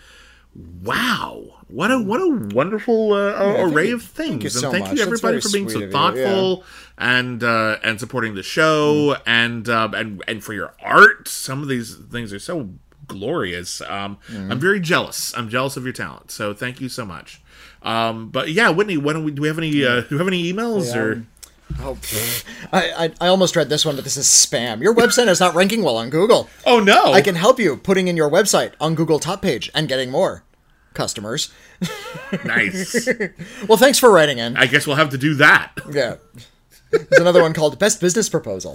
wow, what a wonderful array of things. Thank you everybody for being so thoughtful and supporting the show and for your art. Some of these things are so glorious. I'm very jealous. I'm jealous of your talent. So thank you so much. But yeah, Whitney, do we have any emails or? Oh, I almost read this one, but this is spam. Your website is not ranking well on Google. Oh no! I can help you putting in your website on Google top page and getting more customers. Nice. Well, thanks for writing in. I guess we'll have to do that. Yeah. There's another one called Best Business Proposal.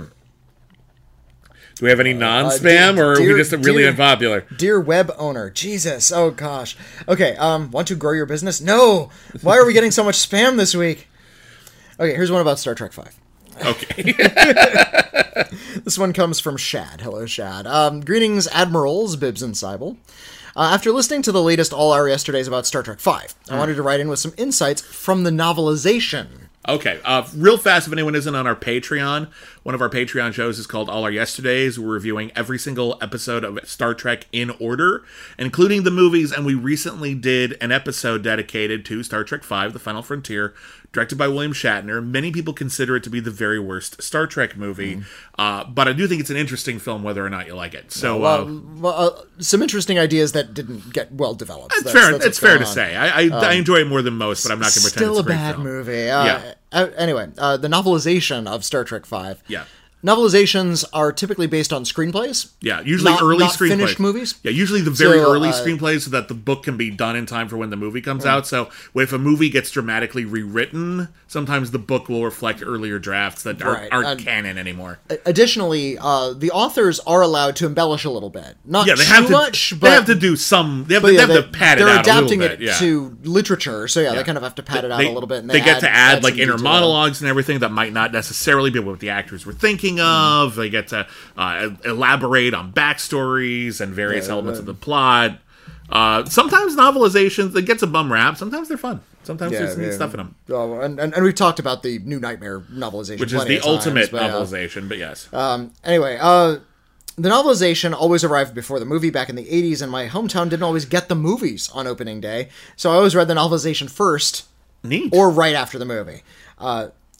Do we have any non-spam, or are we just really unpopular? Dear web owner. Jesus. Oh, gosh. Okay, want to grow your business? No! Why are we getting so much spam this week? Okay, here's one about Star Trek V. Okay. This one comes from Shad. Hello, Shad. Greetings, Admirals, Bibbs and Seibel. After listening to the latest All Our Yesterdays about Star Trek V, I wanted to write in with some insights from the novelization. Okay, real fast, if anyone isn't on our Patreon, one of our Patreon shows is called All Our Yesterdays. We're reviewing every single episode of Star Trek in order, including the movies, and we recently did an episode dedicated to Star Trek V, The Final Frontier, directed by William Shatner. Many people consider it to be the very worst Star Trek movie, but I do think it's an interesting film whether or not you like it. So, some interesting ideas that didn't get well developed. It's fair to say. I enjoy it more than most, but I'm not going to pretend it's a great bad film. Movie. Anyway, the novelization of Star Trek V. Yeah. Novelizations are typically based on screenplays. Yeah, usually not screenplays. Finished movies. Yeah, usually the very early screenplays so that the book can be done in time for when the movie comes out. So if a movie gets dramatically rewritten, sometimes the book will reflect earlier drafts that aren't canon anymore. Additionally, the authors are allowed to embellish a little bit. Not they too have much, but they have to do some. They have to pad it out a little bit. They're adapting it to literature, so they kind of have to pad it out a little bit. And they get to add like inner monologues and everything that might not necessarily be what the actors were thinking of. They get to elaborate on backstories and various elements of the plot. Sometimes novelizations, it gets a bum rap. Sometimes they're fun. Sometimes there's neat stuff in them. Oh, and we've talked about the New Nightmare novelization, which is the ultimate novelization, but yes. Anyway, the novelization always arrived before the movie back in the 80s, and my hometown didn't always get the movies on opening day, so I always read the novelization first. Neat. Or right after the movie.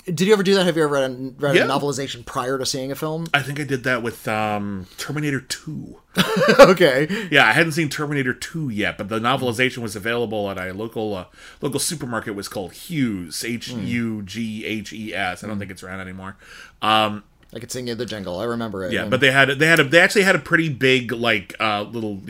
Did you ever do that? Have you ever read Yeah. a novelization prior to seeing a film? I think I did that with Terminator 2. Okay. Yeah, I hadn't seen Terminator 2 yet, but the novelization was available at a local supermarket. It was called Hughes, Hughes. I don't think it's around anymore. I could sing you the jingle. I remember it. Yeah, but they actually had a pretty big little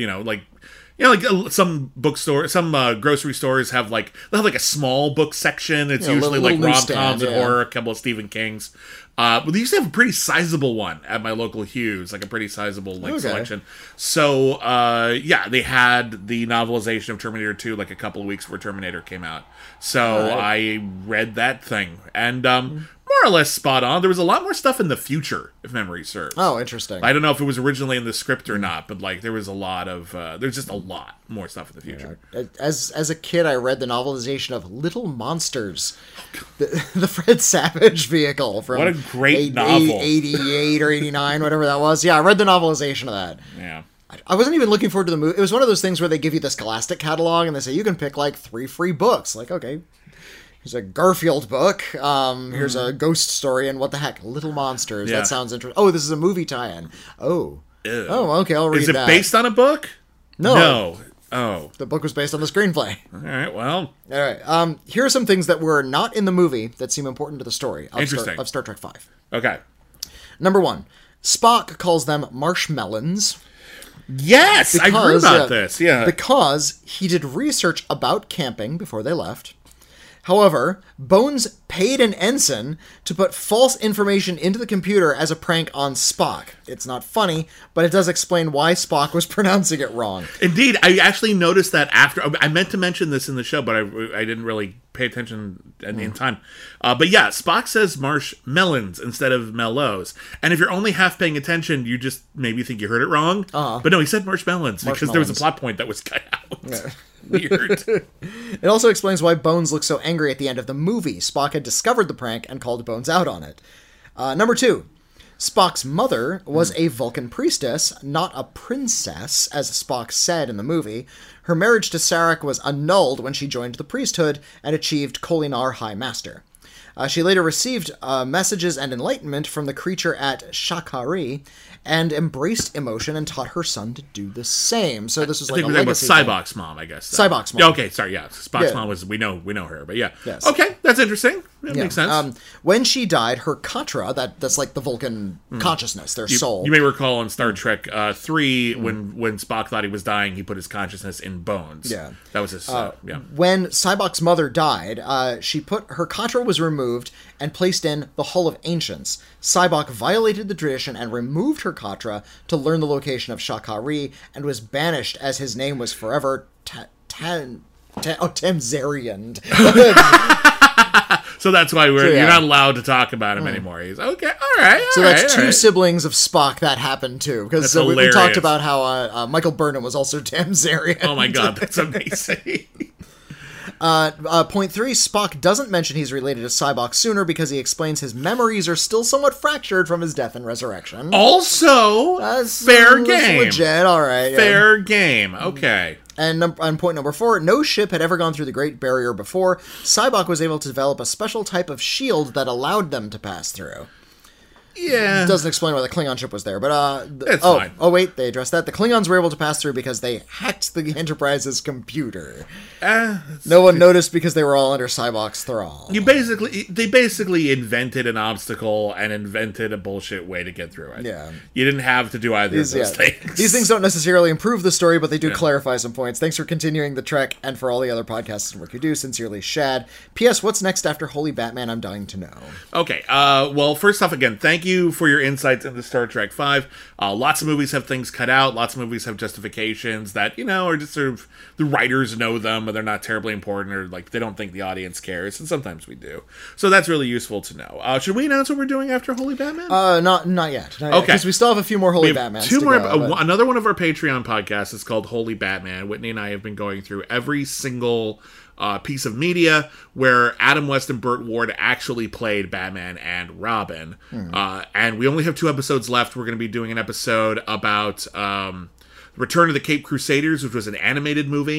some bookstore, some grocery stores they'll have like a small book section. It's usually little like rom-coms newsstand, and horror, a couple of Stephen King's. But they used to have a pretty sizable one at my local Hughes, like a pretty sizable selection. So they had the novelization of Terminator 2 like a couple of weeks before Terminator came out. So I read that thing, and more or less spot on. There was a lot more stuff in the future, if memory serves. Oh, interesting. I don't know if it was originally in the script or not, but there was a lot of there's just a lot more stuff in the future. As a kid, I read the novelization of Little Monsters, the Fred Savage vehicle from What a great novel. 88 or 89, whatever that was. Yeah, I read the novelization of that. Yeah. I wasn't even looking forward to the movie. It was one of those things where they give you the Scholastic catalog and they say you can pick 3 free books. Okay. Here's a Garfield book. Here's a ghost story, and what the heck, Little Monsters. Yeah. That sounds interesting. Oh, this is a movie tie-in. Oh. Ew. Oh, okay, I'll read that. Is it based on a book? No. Oh. The book was based on the screenplay. All right, well. All right. Here are some things that were not in the movie that seem important to the story of Star Trek V. Okay. Number 1. Spock calls them marshmelons. Yes, I heard about this. Yeah. Because he did research about camping before they left. However, Bones paid an ensign to put false information into the computer as a prank on Spock. It's not funny, but it does explain why Spock was pronouncing it wrong. Indeed, I actually noticed that after. I meant to mention this in the show, but I didn't really pay attention in time. But yeah, Spock says marshmelons instead of mellows. And if you're only half paying attention, you just maybe think you heard it wrong. But no, he said marshmelons because there was a plot point that was cut out. Yeah. Weird. It also explains why Bones looks so angry at the end of the movie. Spock had discovered the prank and called Bones out on it. Number 2. Spock's mother was a Vulcan priestess, not a princess, as Spock said in the movie. Her marriage to Sarek was annulled when she joined the priesthood and achieved Kolinar High Master. She later received messages and enlightenment from the creature at Shakari and embraced emotion and taught her son to do the same. So this was I like think a we're legacy talking thing. about Cybok's mom, I guess. Cybok's mom. Yeah, okay, sorry, yeah. Spock's Yeah. mom was, we know her, but yeah. Yes. Okay, that's interesting. That makes sense. When she died, her Katra, that's like the Vulcan consciousness, their soul. You may recall in Star Trek 3, when Spock thought he was dying, he put his consciousness in Bones. Yeah. That was his, yeah. When Cybok's mother died, she put her Katra was removed and placed in the Hall of Ancients. Cybok violated the tradition and removed her Katra to learn the location of Shakari and was banished as his name was forever Tamzarian. So that's why yeah. you're not allowed to talk about him anymore. He's okay, all right. So that's two right. siblings of Spock that happened too. Because That's we talked hilarious. about how Michael Burnham was also Tamzarian. Oh my god, that's amazing. Point 3, Spock doesn't mention he's related to Cybok sooner because he explains his memories are still somewhat fractured from his death and resurrection. Also, fair game. Legit, all right. Fair game. Okay. And on point number 4, no ship had ever gone through the Great Barrier before. Cybok was able to develop a special type of shield that allowed them to pass through. Yeah. Doesn't explain why the Klingon ship was there, but It's fine. Oh wait, they addressed that. The Klingons were able to pass through because they hacked the Enterprise's computer. No one noticed because they were all under Cybok's thrall. They basically invented an obstacle and invented a bullshit way to get through it. Yeah. You didn't have to do either of those things. These things don't necessarily improve the story, but they do clarify some points. Thanks for continuing the trek and for all the other podcasts and work you do. Sincerely, Shad. P.S. What's next after Holy Batman? I'm dying to know. Okay. Well, first off, again, thank you for your insights into Star Trek V. Lots of movies have things cut out. Lots of movies have justifications that, are just sort of the writers know them, but they're not terribly important, or they don't think the audience cares, and sometimes we do. So that's really useful to know. Should we announce what we're doing after Holy Batman? Not yet. Okay. Because we still have a few more Holy Batmans. Two more. Go, another one of our Patreon podcasts is called Holy Batman. Whitney and I have been going through every single piece of media where Adam West and Burt Ward actually played Batman and Robin. And we only have 2 episodes left. We're going to be doing an episode about Return of the Cape Crusaders, which was an animated movie.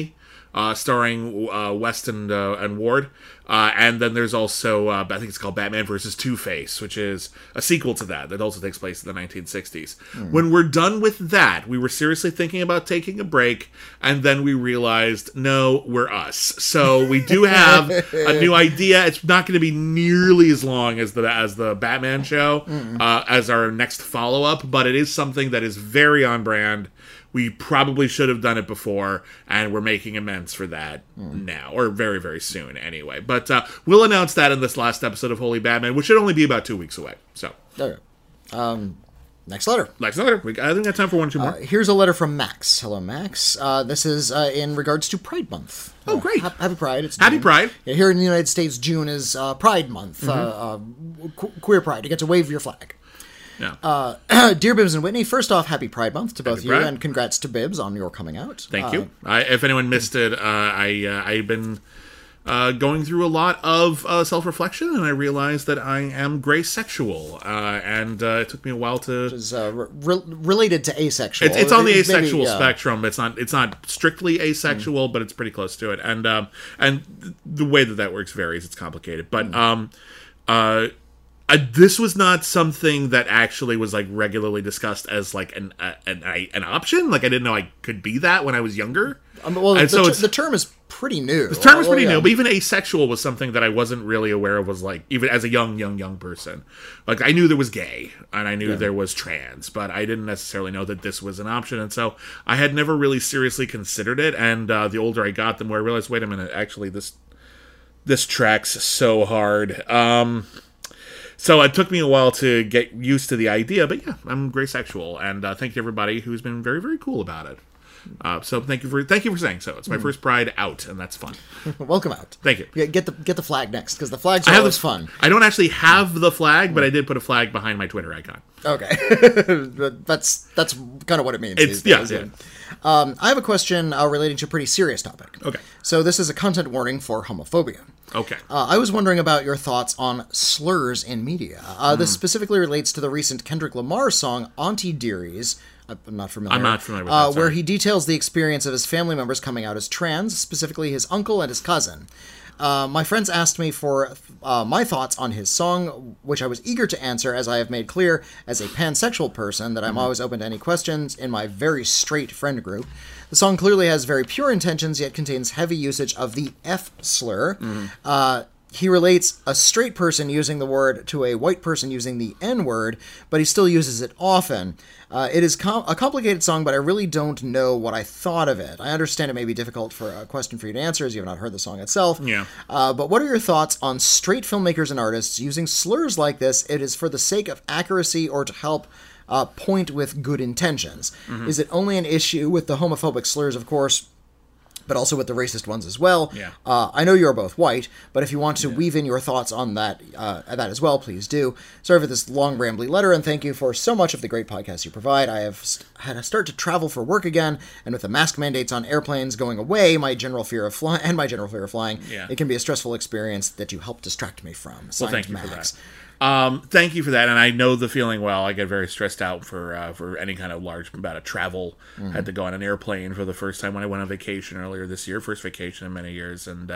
starring West and Ward. And then there's also, I think it's called Batman vs. Two-Face, which is a sequel to that also takes place in the 1960s. When we're done with that, we were seriously thinking about taking a break, and then we realized, no, we're us. So we do have a new idea. It's not going to be nearly as long as the Batman show as our next follow-up, but it is something that is very on brand. We probably should have done it before, and we're making amends for that now, or very, very soon anyway. But we'll announce that in this last episode of Holy Batman, which should only be about 2 weeks away. So, okay. Next letter. I think we got time for one or two more. Here's a letter from Max. Hello, Max. This is in regards to Pride Month. Oh, great. Happy Pride. It's Happy June. Pride. Yeah, here in the United States, June is Pride Month. Queer Pride. You get to wave your flag. Yeah. Dear Bibbs and Whitney, first off, happy Pride Month to both Happy you, Pride. and congrats to Bibbs on your coming out. Thank you. If anyone missed it, I've been going through a lot of self-reflection, and I realized that I am gray sexual, and it took me a while to... Is related to asexual. It's on the Maybe, asexual spectrum. It's not strictly asexual, but it's pretty close to it. And the way that works varies. It's complicated, but this was not something that actually was like regularly discussed as like an option. Like I didn't know I could be that when I was younger. Well, the term is pretty new. The term is pretty new, but even asexual was something that I wasn't really aware of. Was like even as a young person, like I knew there was gay and I knew there was trans, but I didn't necessarily know that this was an option. And so I had never really seriously considered it. And the older I got, the more I realized, wait a minute, actually this tracks so hard. So it took me a while to get used to the idea, but yeah, I'm gray sexual, and thank you to everybody who's been very, very cool about it. So thank you for saying so. It's my first Pride out, and that's fun. Welcome out. Thank you. Yeah, get the flag next, because the flags are always fun. I don't actually have the flag, but I did put a flag behind my Twitter icon. Okay, that's kind of what it means. It's these days. yeah. I have a question relating to a pretty serious topic. Okay. So this is a content warning for homophobia. Okay. I was wondering about your thoughts on slurs in media. This specifically relates to the recent Kendrick Lamar song, Auntie Dearies. I'm not familiar. I'm not familiar with that. Where he details the experience of his family members coming out as trans, specifically his uncle and his cousin. My friends asked me for my thoughts on his song, which I was eager to answer, as I have made clear as a pansexual person that I'm always open to any questions in my very straight friend group. The song clearly has very pure intentions, yet contains heavy usage of the F slur. He relates a straight person using the word to a white person using the N-word, but he still uses it often. It is a complicated song, but I really don't know what I thought of it. I understand it may be difficult for a question for you to answer, as you have not heard the song itself. Yeah. But what are your thoughts on straight filmmakers and artists using slurs like this? It is for the sake of accuracy or to help point with good intentions. Is it only an issue with the homophobic slurs, of course, but also with the racist ones as well? Yeah. I know you're both white, but if you want to weave in your thoughts on that as well, please do. Sorry for this long, rambly letter, and thank you for so much of the great podcast you provide. I have had to start to travel for work again, and with the mask mandates on airplanes going away, my general fear of flying, it can be a stressful experience that you help distract me from. Signed, Thank you Max. for that. Thank you for that, and I know the feeling well. I get very stressed out for any kind of large amount of travel. I had to go on an airplane for the first time when I went on vacation earlier this year, first vacation in many years, and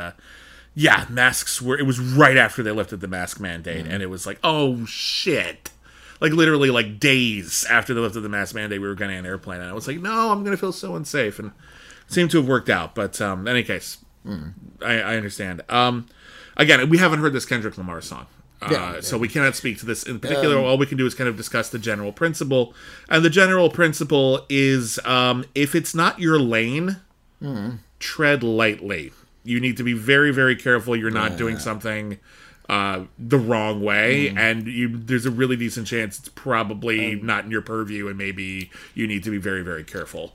masks were. It was right after they lifted the mask mandate, and it was like, oh shit. Like literally, like days after they lifted the mask mandate, we were getting on an airplane, and I was like, no, I'm gonna feel so unsafe, and it seemed to have worked out. But in any case, I understand. Again, we haven't heard this Kendrick Lamar song. So we cannot speak to this in particular. All we can do is kind of discuss the general principle. And the general principle is if it's not your lane, tread lightly. You need to be very, very careful you're not doing something the wrong way. And there's a really decent chance it's probably not in your purview, and maybe you need to be very, very careful.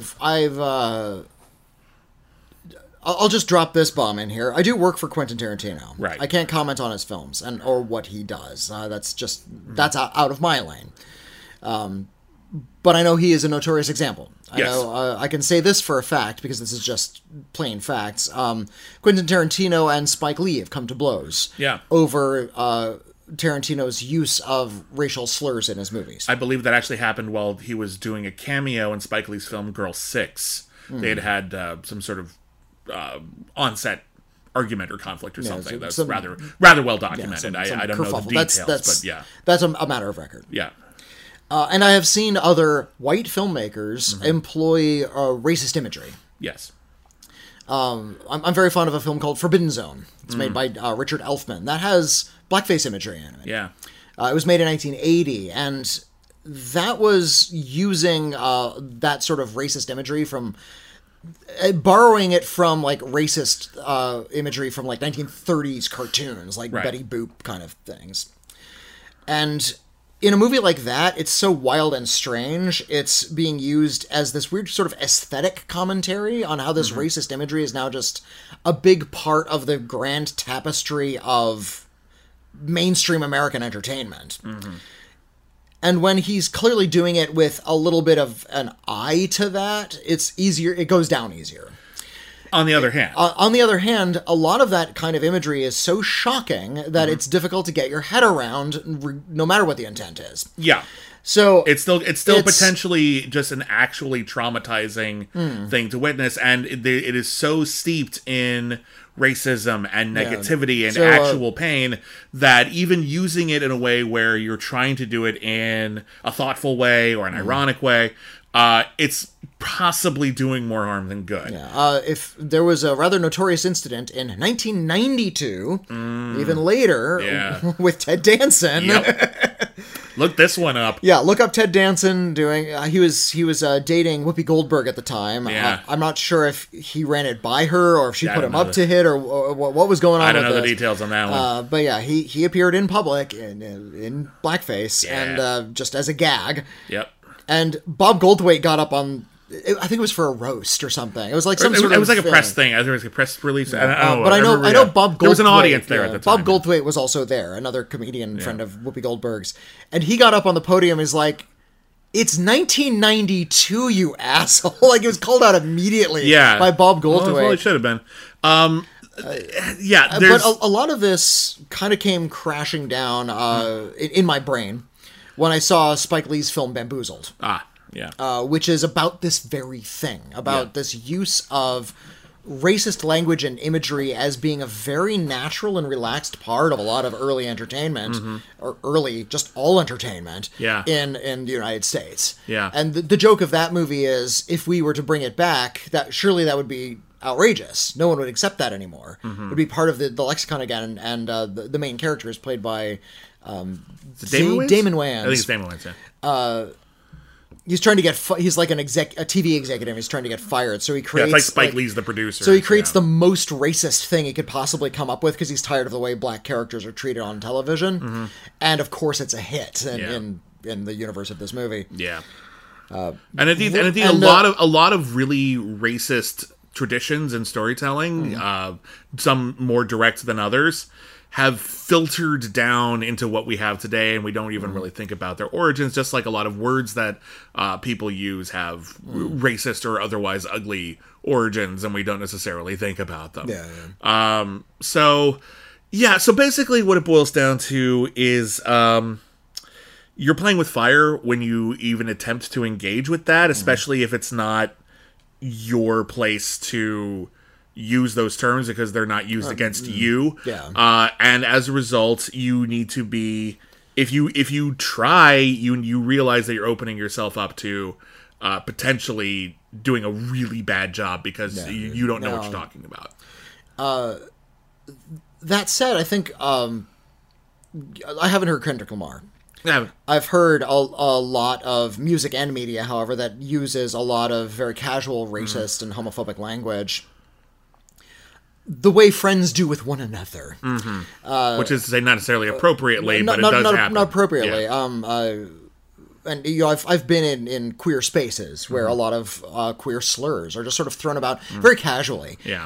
I'll just drop this bomb in here. I do work for Quentin Tarantino. Right. I can't comment on his films or what he does. That's out of my lane. But I know he is a notorious example. I know I can say this for a fact because this is just plain facts. Quentin Tarantino and Spike Lee have come to blows. Over Tarantino's use of racial slurs in his movies. I believe that actually happened while he was doing a cameo in Spike Lee's film Girl 6. They had some sort of on-set argument or conflict or something. so That's some- rather well documented. some I don't know the kerfuffle. details, That's but yeah. that's a matter of record. Yeah. And I have seen other white filmmakers employ racist imagery. Yes. I'm very fond of a film called Forbidden Zone. It's made by Richard Elfman. That has blackface imagery in it. Yeah. It was made in 1980, and that was using that sort of racist imagery from borrowing it from like racist imagery from like 1930s cartoons, like Right. Betty Boop kind of things. And in a movie like that, it's so wild and strange. It's being used as this weird sort of aesthetic commentary on how this racist imagery is now just a big part of the grand tapestry of mainstream American entertainment. And when he's clearly doing it with a little bit of an eye to that, it's easier. It goes down easier. On the other hand, On the other hand, a lot of that kind of imagery is so shocking that it's difficult to get your head around, no matter what the intent is. yeah. So It's still It's- potentially just an actually traumatizing thing to witness, and it is so steeped in racism and negativity and So, actual pain that even using it in a way where you're trying to do it in a thoughtful way or an ironic way, it's possibly doing more harm than good. if there was a rather notorious incident in 1992, even later, Yeah. with Ted Danson. Yep. Look this one up. Yeah, look up Ted Danson doing. He was dating Whoopi Goldberg at the time. Yeah. I'm not sure if he ran it by her or if she I put don't him know up to hit or what was going on. I don't with know the this. details on that one. But yeah, he appeared in public in blackface Yeah. and just as a gag. Yep. And Bob Goldthwait got up on. I think it was for a roast or something. It was like some sort of. It was like a thing. press thing. I think it was a press release. I don't know. But I know Bob Goldthwait. There was an audience there at the time. Bob Goldthwait was also there, another comedian friend of Whoopi Goldberg's, and he got up on the podium. Is like, "It's 1992, you asshole!" Like it was called out immediately. Yeah. By Bob Goldthwait. Well, it should have been. Yeah, But there's a lot of this kind of came crashing down in my brain when I saw Spike Lee's film Bamboozled. yeah. Which is about this very thing, about Yeah. this use of racist language and imagery as being a very natural and relaxed part of a lot of early entertainment, or early, just all entertainment, Yeah. in the United States. Yeah. And the joke of that movie is, if we were to bring it back, that surely that would be outrageous. No one would accept that anymore. It would be part of the lexicon again, and the main character is played by Damon Wayans? Damon Wayans. I think it's Damon Wayans. Yeah. He's trying to get. He's like a TV executive. He's trying to get fired, so he Yeah, creates. it's like Spike Lee's the producer. So he creates yeah. the most racist thing he could possibly come up with because he's tired of the way black characters are treated on television, and of course it's a hit in the universe of this movie. Yeah. And I think a and, lot of really racist traditions in storytelling, some more direct than others, have filtered down into what we have today, and we don't even really think about their origins. Just like a lot of words that people use have racist or otherwise ugly origins, and we don't necessarily think about them. So basically what it boils down to is you're playing with fire when you even attempt to engage with that, especially if it's not your place to use those terms because they're not used against you. And as a result, you need to be, if you try, you realize that you're opening yourself up to potentially doing a really bad job because you don't know what you're talking about. That said, I think I haven't heard Kendrick Lamar. Yeah. I've heard a lot of music and media, however, that uses a lot of very casual racist and homophobic language. The way friends do with one another. Which is to say not necessarily appropriately, but it does happen. Not appropriately. Yeah. And I've been in queer spaces where a lot of queer slurs are just sort of thrown about very casually. Yeah.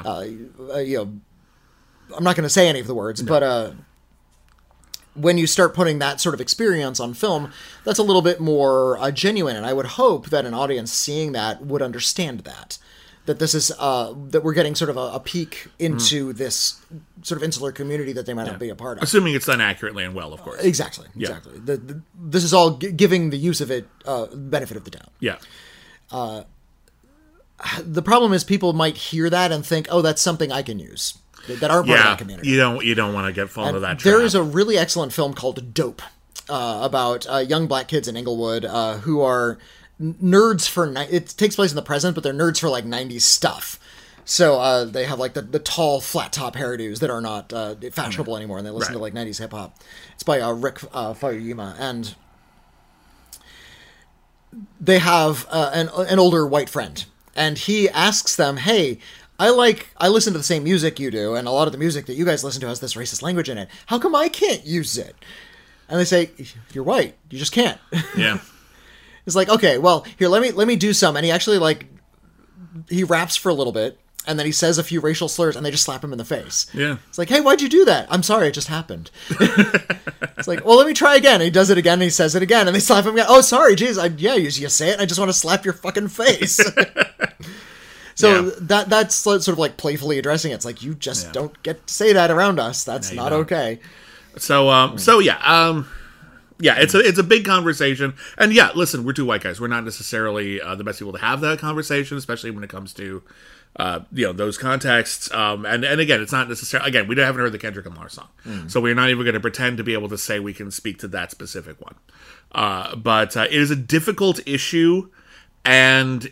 I'm not going to say any of the words, but when you start putting that sort of experience on film, that's a little bit more genuine, and I would hope that an audience seeing that would understand that this is that we're getting sort of a peek into this sort of insular community that they might not be a part of. Assuming it's done accurately and well, of course. Exactly. This is all giving the use of it benefit of the doubt. Yeah. the problem is people might hear that and think, oh, that's something I can use that aren't part of that community. You don't want to fall into that trap. There is a really excellent film called Dope about young black kids in Inglewood who are nerds for... It takes place in the present, but they're nerds for like 90s stuff. So they have like the tall, flat-top hairdos that are not fashionable anymore, and they listen to like 90s hip-hop. It's by Rick Famuyiwa, and they have an older white friend, and he asks them, hey, I listen to the same music you do, and a lot of the music that you guys listen to has this racist language in it. How come I can't use it? And they say, you're white. You just can't. Yeah. It's like, okay, well, here, let me do some. And he actually, like, he raps for a little bit, and then he says a few racial slurs, and they just slap him in the face. Yeah. It's like, hey, why'd you do that? I'm sorry, it just happened. It's like, well, let me try again. And he does it again, and he says it again, and they slap him again. Oh, sorry, geez, you say it, and I just want to slap your fucking face. So that's sort of like playfully addressing it. It's like, you just don't get to say that around us. That's not okay. So it's a big conversation. And yeah, listen, we're two white guys. We're not necessarily the best people to have that conversation, especially when it comes to those contexts. And again, it's not necessarily, again, we haven't heard the Kendrick Lamar song. So we're not even going to pretend to be able to say we can speak to that specific one. But it is a difficult issue. And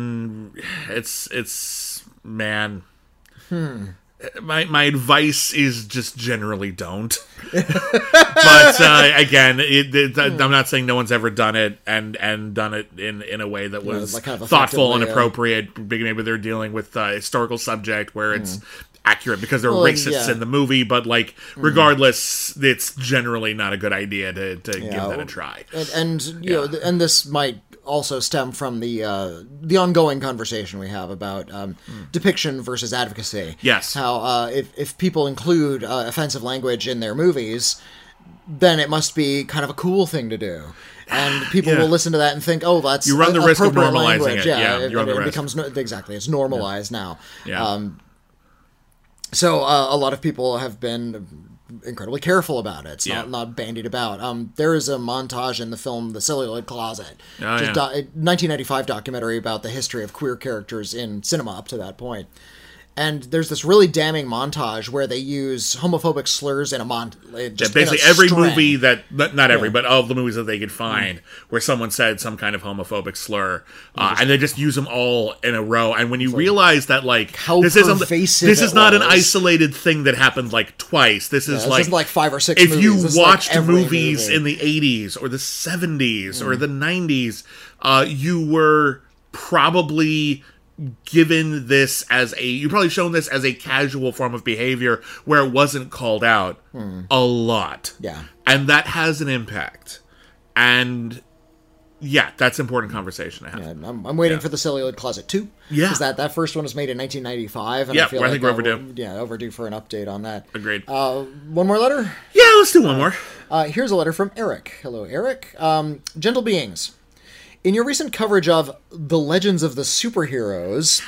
man, my advice is just generally don't. But again, I'm not saying no one's ever done it and done it in a way that was like kind of thoughtful and appropriate. Maybe they're dealing with a historical subject where it's accurate because they're racists in the movie, but like regardless, it's generally not a good idea to give that a try. And and this might also stem from the ongoing conversation we have about depiction versus advocacy. Yes. How if people include offensive language in their movies, then it must be kind of a cool thing to do. And people will listen to that and think, oh, that's you run the risk of normalizing language. it. You run the risk. It becomes exactly, it's normalized now. Yeah. So a lot of people have been incredibly careful about it. It's not bandied about. There is a montage in the film The Celluloid Closet, 1995 documentary about the history of queer characters in cinema up to that point. And there's this really damning montage where they use homophobic slurs in basically every movie that, not every, but all of the movies that they could find where someone said some kind of homophobic slur, and they just use them all in a row. And when you realize that, like, this is not an isolated thing that happened like twice. This is like 5 or 6 if movies. you watched movies in the 80s or the 70s or the 90s, you were probably given this you've probably shown this as a casual form of behavior where it wasn't called out a lot. Yeah. And that has an impact. And that's an important conversation to have. Yeah, I'm waiting for The Celluloid Closet 2. Yeah. Because that first one was made in 1995. And I feel I think we're overdue. Overdue for an update on that. Agreed. One more letter? Yeah, let's do one more. Here's a letter from Eric. Hello, Eric. Gentle beings. In your recent coverage of The Legends of the Superheroes,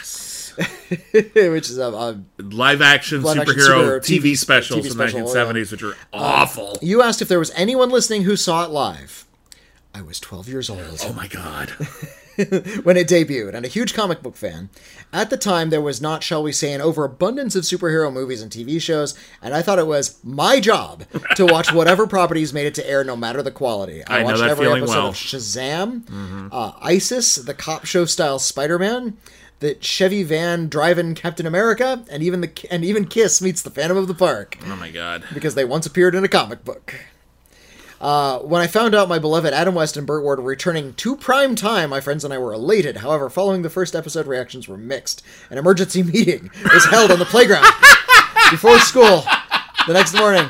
which is a live-action superhero TV specials from the 1970s, which are awful. You asked if there was anyone listening who saw it live. I was 12 years old. Oh my god. When it debuted, and a huge comic book fan. At the time, there was not, shall we say, an overabundance of superhero movies and TV shows, and I thought it was my job to watch whatever properties made it to air, no matter the quality. I watched every episode of Shazam, ISIS, the cop show style Spider-Man, the Chevy van driving Captain America, and even Kiss meets the Phantom of the Park. Oh my god. Because they once appeared in a comic book. When I found out my beloved Adam West and Burt Ward were returning to prime time, my friends and I were elated. However, following the first episode, reactions were mixed. An emergency meeting was held on the playground before school the next morning.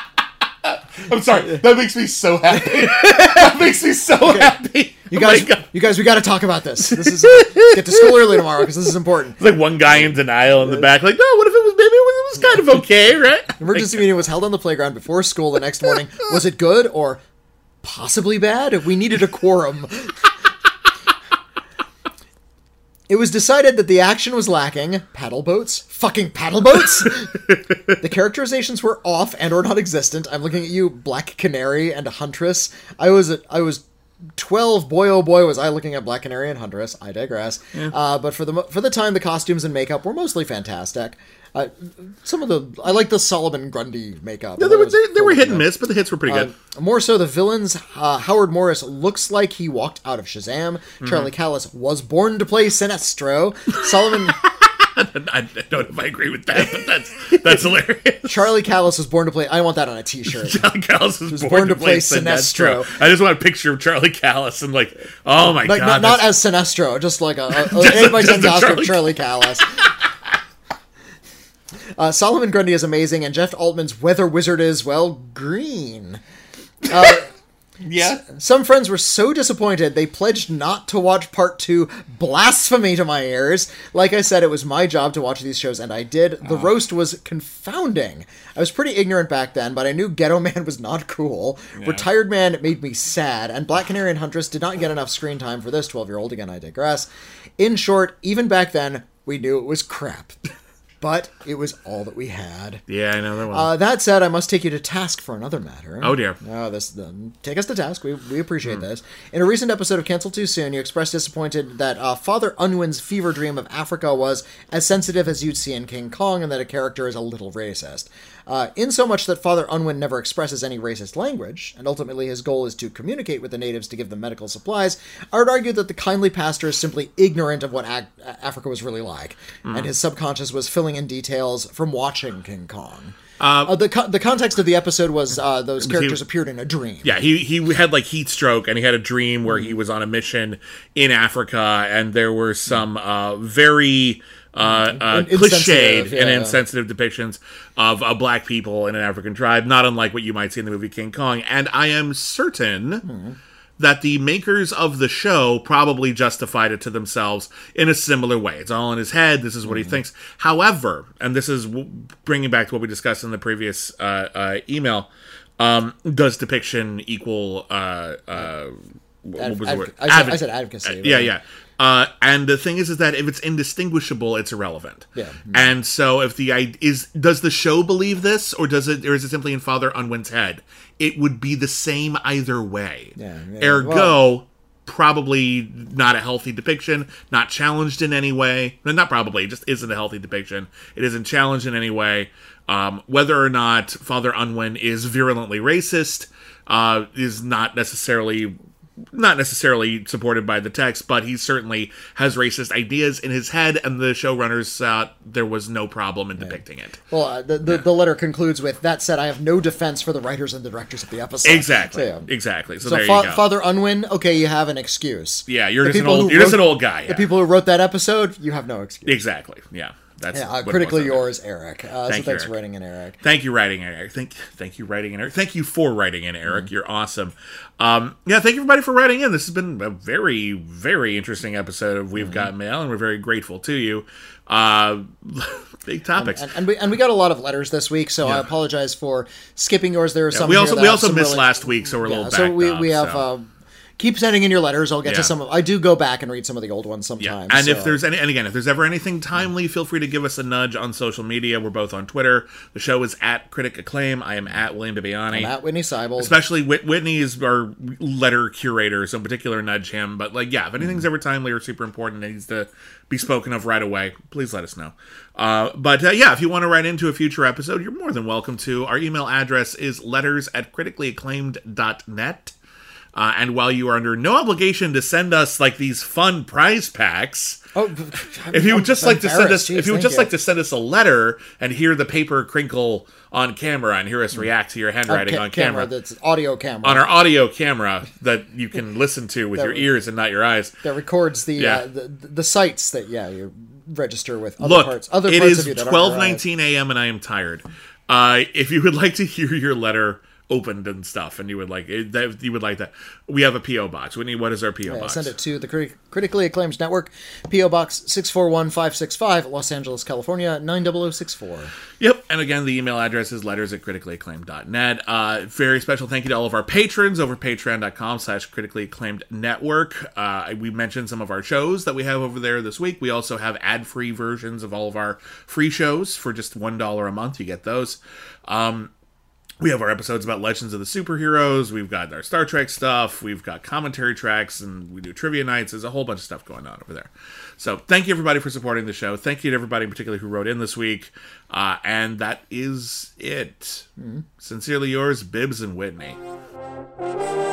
I'm sorry. That makes me so happy. That makes me so happy. You guys, we got to talk about this. This is get to school early tomorrow because this is important. It's like one guy in denial in the back, like, no, what if it was? Maybe it was kind of okay, right? Emergency meeting was held on the playground before school the next morning. Was it good or possibly bad? We needed a quorum. It was decided that the action was lacking. Paddle boats? Fucking paddle boats? The characterizations were off and or non-existent. I'm looking at you, Black Canary and a Huntress. I was 12, boy oh boy was I looking at Black Canary and Huntress. I digress. But for the time, the costumes and makeup were mostly fantastic. I like the Solomon Grundy makeup. Yeah, they were hit and miss, but the hits were pretty good. More so, the villains. Howard Morris looks like he walked out of Shazam. Charlie Callis was born to play Sinestro. Solomon. I don't know if I agree with that, but that's hilarious. Charlie Callis was born to play. I want that on a T-shirt. Charlie Callis was born to play Sinestro. I just want a picture of Charlie Callis and like, oh my god, not as Sinestro, just like a 8x10 costume of Charlie Callis. Solomon Grundy is amazing, and Jeff Altman's weather wizard is, well, green. Yeah. Some friends were so disappointed they pledged not to watch part 2. Blasphemy to my ears. Like I said, it was my job to watch these shows, and I did. The roast was confounding. I was pretty ignorant back then, but I knew Ghetto Man was not cool. Yeah. Retired Man made me sad, and Black Canary and Huntress did not get enough screen time for this 12-year-old. Again, I digress. In short, even back then, we knew it was crap. But it was all that we had. Yeah, I know that one. That said, I must take you to task for another matter. Oh, dear. Take us to task. We appreciate this. In a recent episode of Cancel Too Soon, you expressed disappointed that Father Unwin's fever dream of Africa was as sensitive as you'd see in King Kong, and that a character is a little racist. In so much that Father Unwin never expresses any racist language, and ultimately his goal is to communicate with the natives to give them medical supplies, I would argue that the kindly pastor is simply ignorant of what Africa was really like, and his subconscious was filling in details from watching King Kong. The context of the episode was those characters appeared in a dream. Yeah, he had like heat stroke, and he had a dream where he was on a mission in Africa, and there were some very cliched and insensitive depictions of black people in an African tribe, not unlike what you might see in the movie King Kong. And I am certain that the makers of the show probably justified it to themselves in a similar way. It's all in his head. This is what he thinks. However, and this is bringing back to what we discussed in the previous email, does depiction equal... what was the word? I said advocacy. Yeah. And the thing is that if it's indistinguishable, it's irrelevant. Yeah. And so if does the show believe this, or is it simply in Father Unwin's head? It would be the same either way. Yeah. Ergo, probably not a healthy depiction, not challenged in any way. Not probably, it just isn't a healthy depiction. It isn't challenged in any way. Whether or not Father Unwin is virulently racist is not necessarily supported by the text, but he certainly has racist ideas in his head, and the showrunners there was no problem in depicting it. Well, the letter concludes with, that said, I have no defense for the writers and the directors of the episode. Exactly. So, exactly. So there you go. Father Unwin, okay, you have an excuse. Yeah, you're just an old guy. Yeah. The people who wrote that episode, you have no excuse. Exactly. Yeah. That's critically yours, Eric. Thanks Eric. for writing in, Eric. Thank you, writing in, Eric. Thank you, writing in, Eric. Thank you for writing in, Eric. You're awesome. Thank you, everybody, for writing in. This has been a very, very interesting episode of We've Got Mail, and we're very grateful to you. Big topics, and we got a lot of letters this week, so I apologize for skipping yours. There are some. We also missed last week, so we're a little backed up. So we have. Keep sending in your letters. I'll get to some of... I do go back and read some of the old ones sometimes. Yeah. And if there's if there's ever anything timely, feel free to give us a nudge on social media. We're both on Twitter. The show is at Critic Acclaim. I am at William Bibiani. I'm at Whitney Seibel. Especially Whitney is our letter curator, so in particular, nudge him. But if anything's ever timely or super important and needs to be spoken of right away, please let us know. If you want to write into a future episode, you're more than welcome to. Our email address is letters@criticallyacclaimed.net. And while you are under no obligation to send us these fun prize packs, if you would just like to send us, to send us a letter and hear the paper crinkle on camera and hear us react to your handwriting on camera, that's audio camera on our audio camera that you can listen to with your ears and not your eyes, that records the sites that you register with. It is 12:19 a.m. and I am tired. If you would like to hear your letter opened and stuff, and you would like that, we have a P.O. box. Whitney, what is our P.O. box? Send it to the Critically Acclaimed Network, P.O. Box 641565, Los Angeles, California 90064. Yep, and again, the email address is letters@criticallyacclaimed.net. Very special thank you to all of our patrons over patreon.com/criticallyacclaimednetwork. We mentioned some of our shows that we have over there this week. We also have ad-free versions of all of our free shows for just $1 a month. You get those. We have our episodes about Legends of the Superheroes. We've got our Star Trek stuff. We've got commentary tracks, and we do trivia nights. There's a whole bunch of stuff going on over there. So thank you, everybody, for supporting the show. Thank you to everybody in particular who wrote in this week. And that is it. Sincerely yours, Bibbs and Whitney.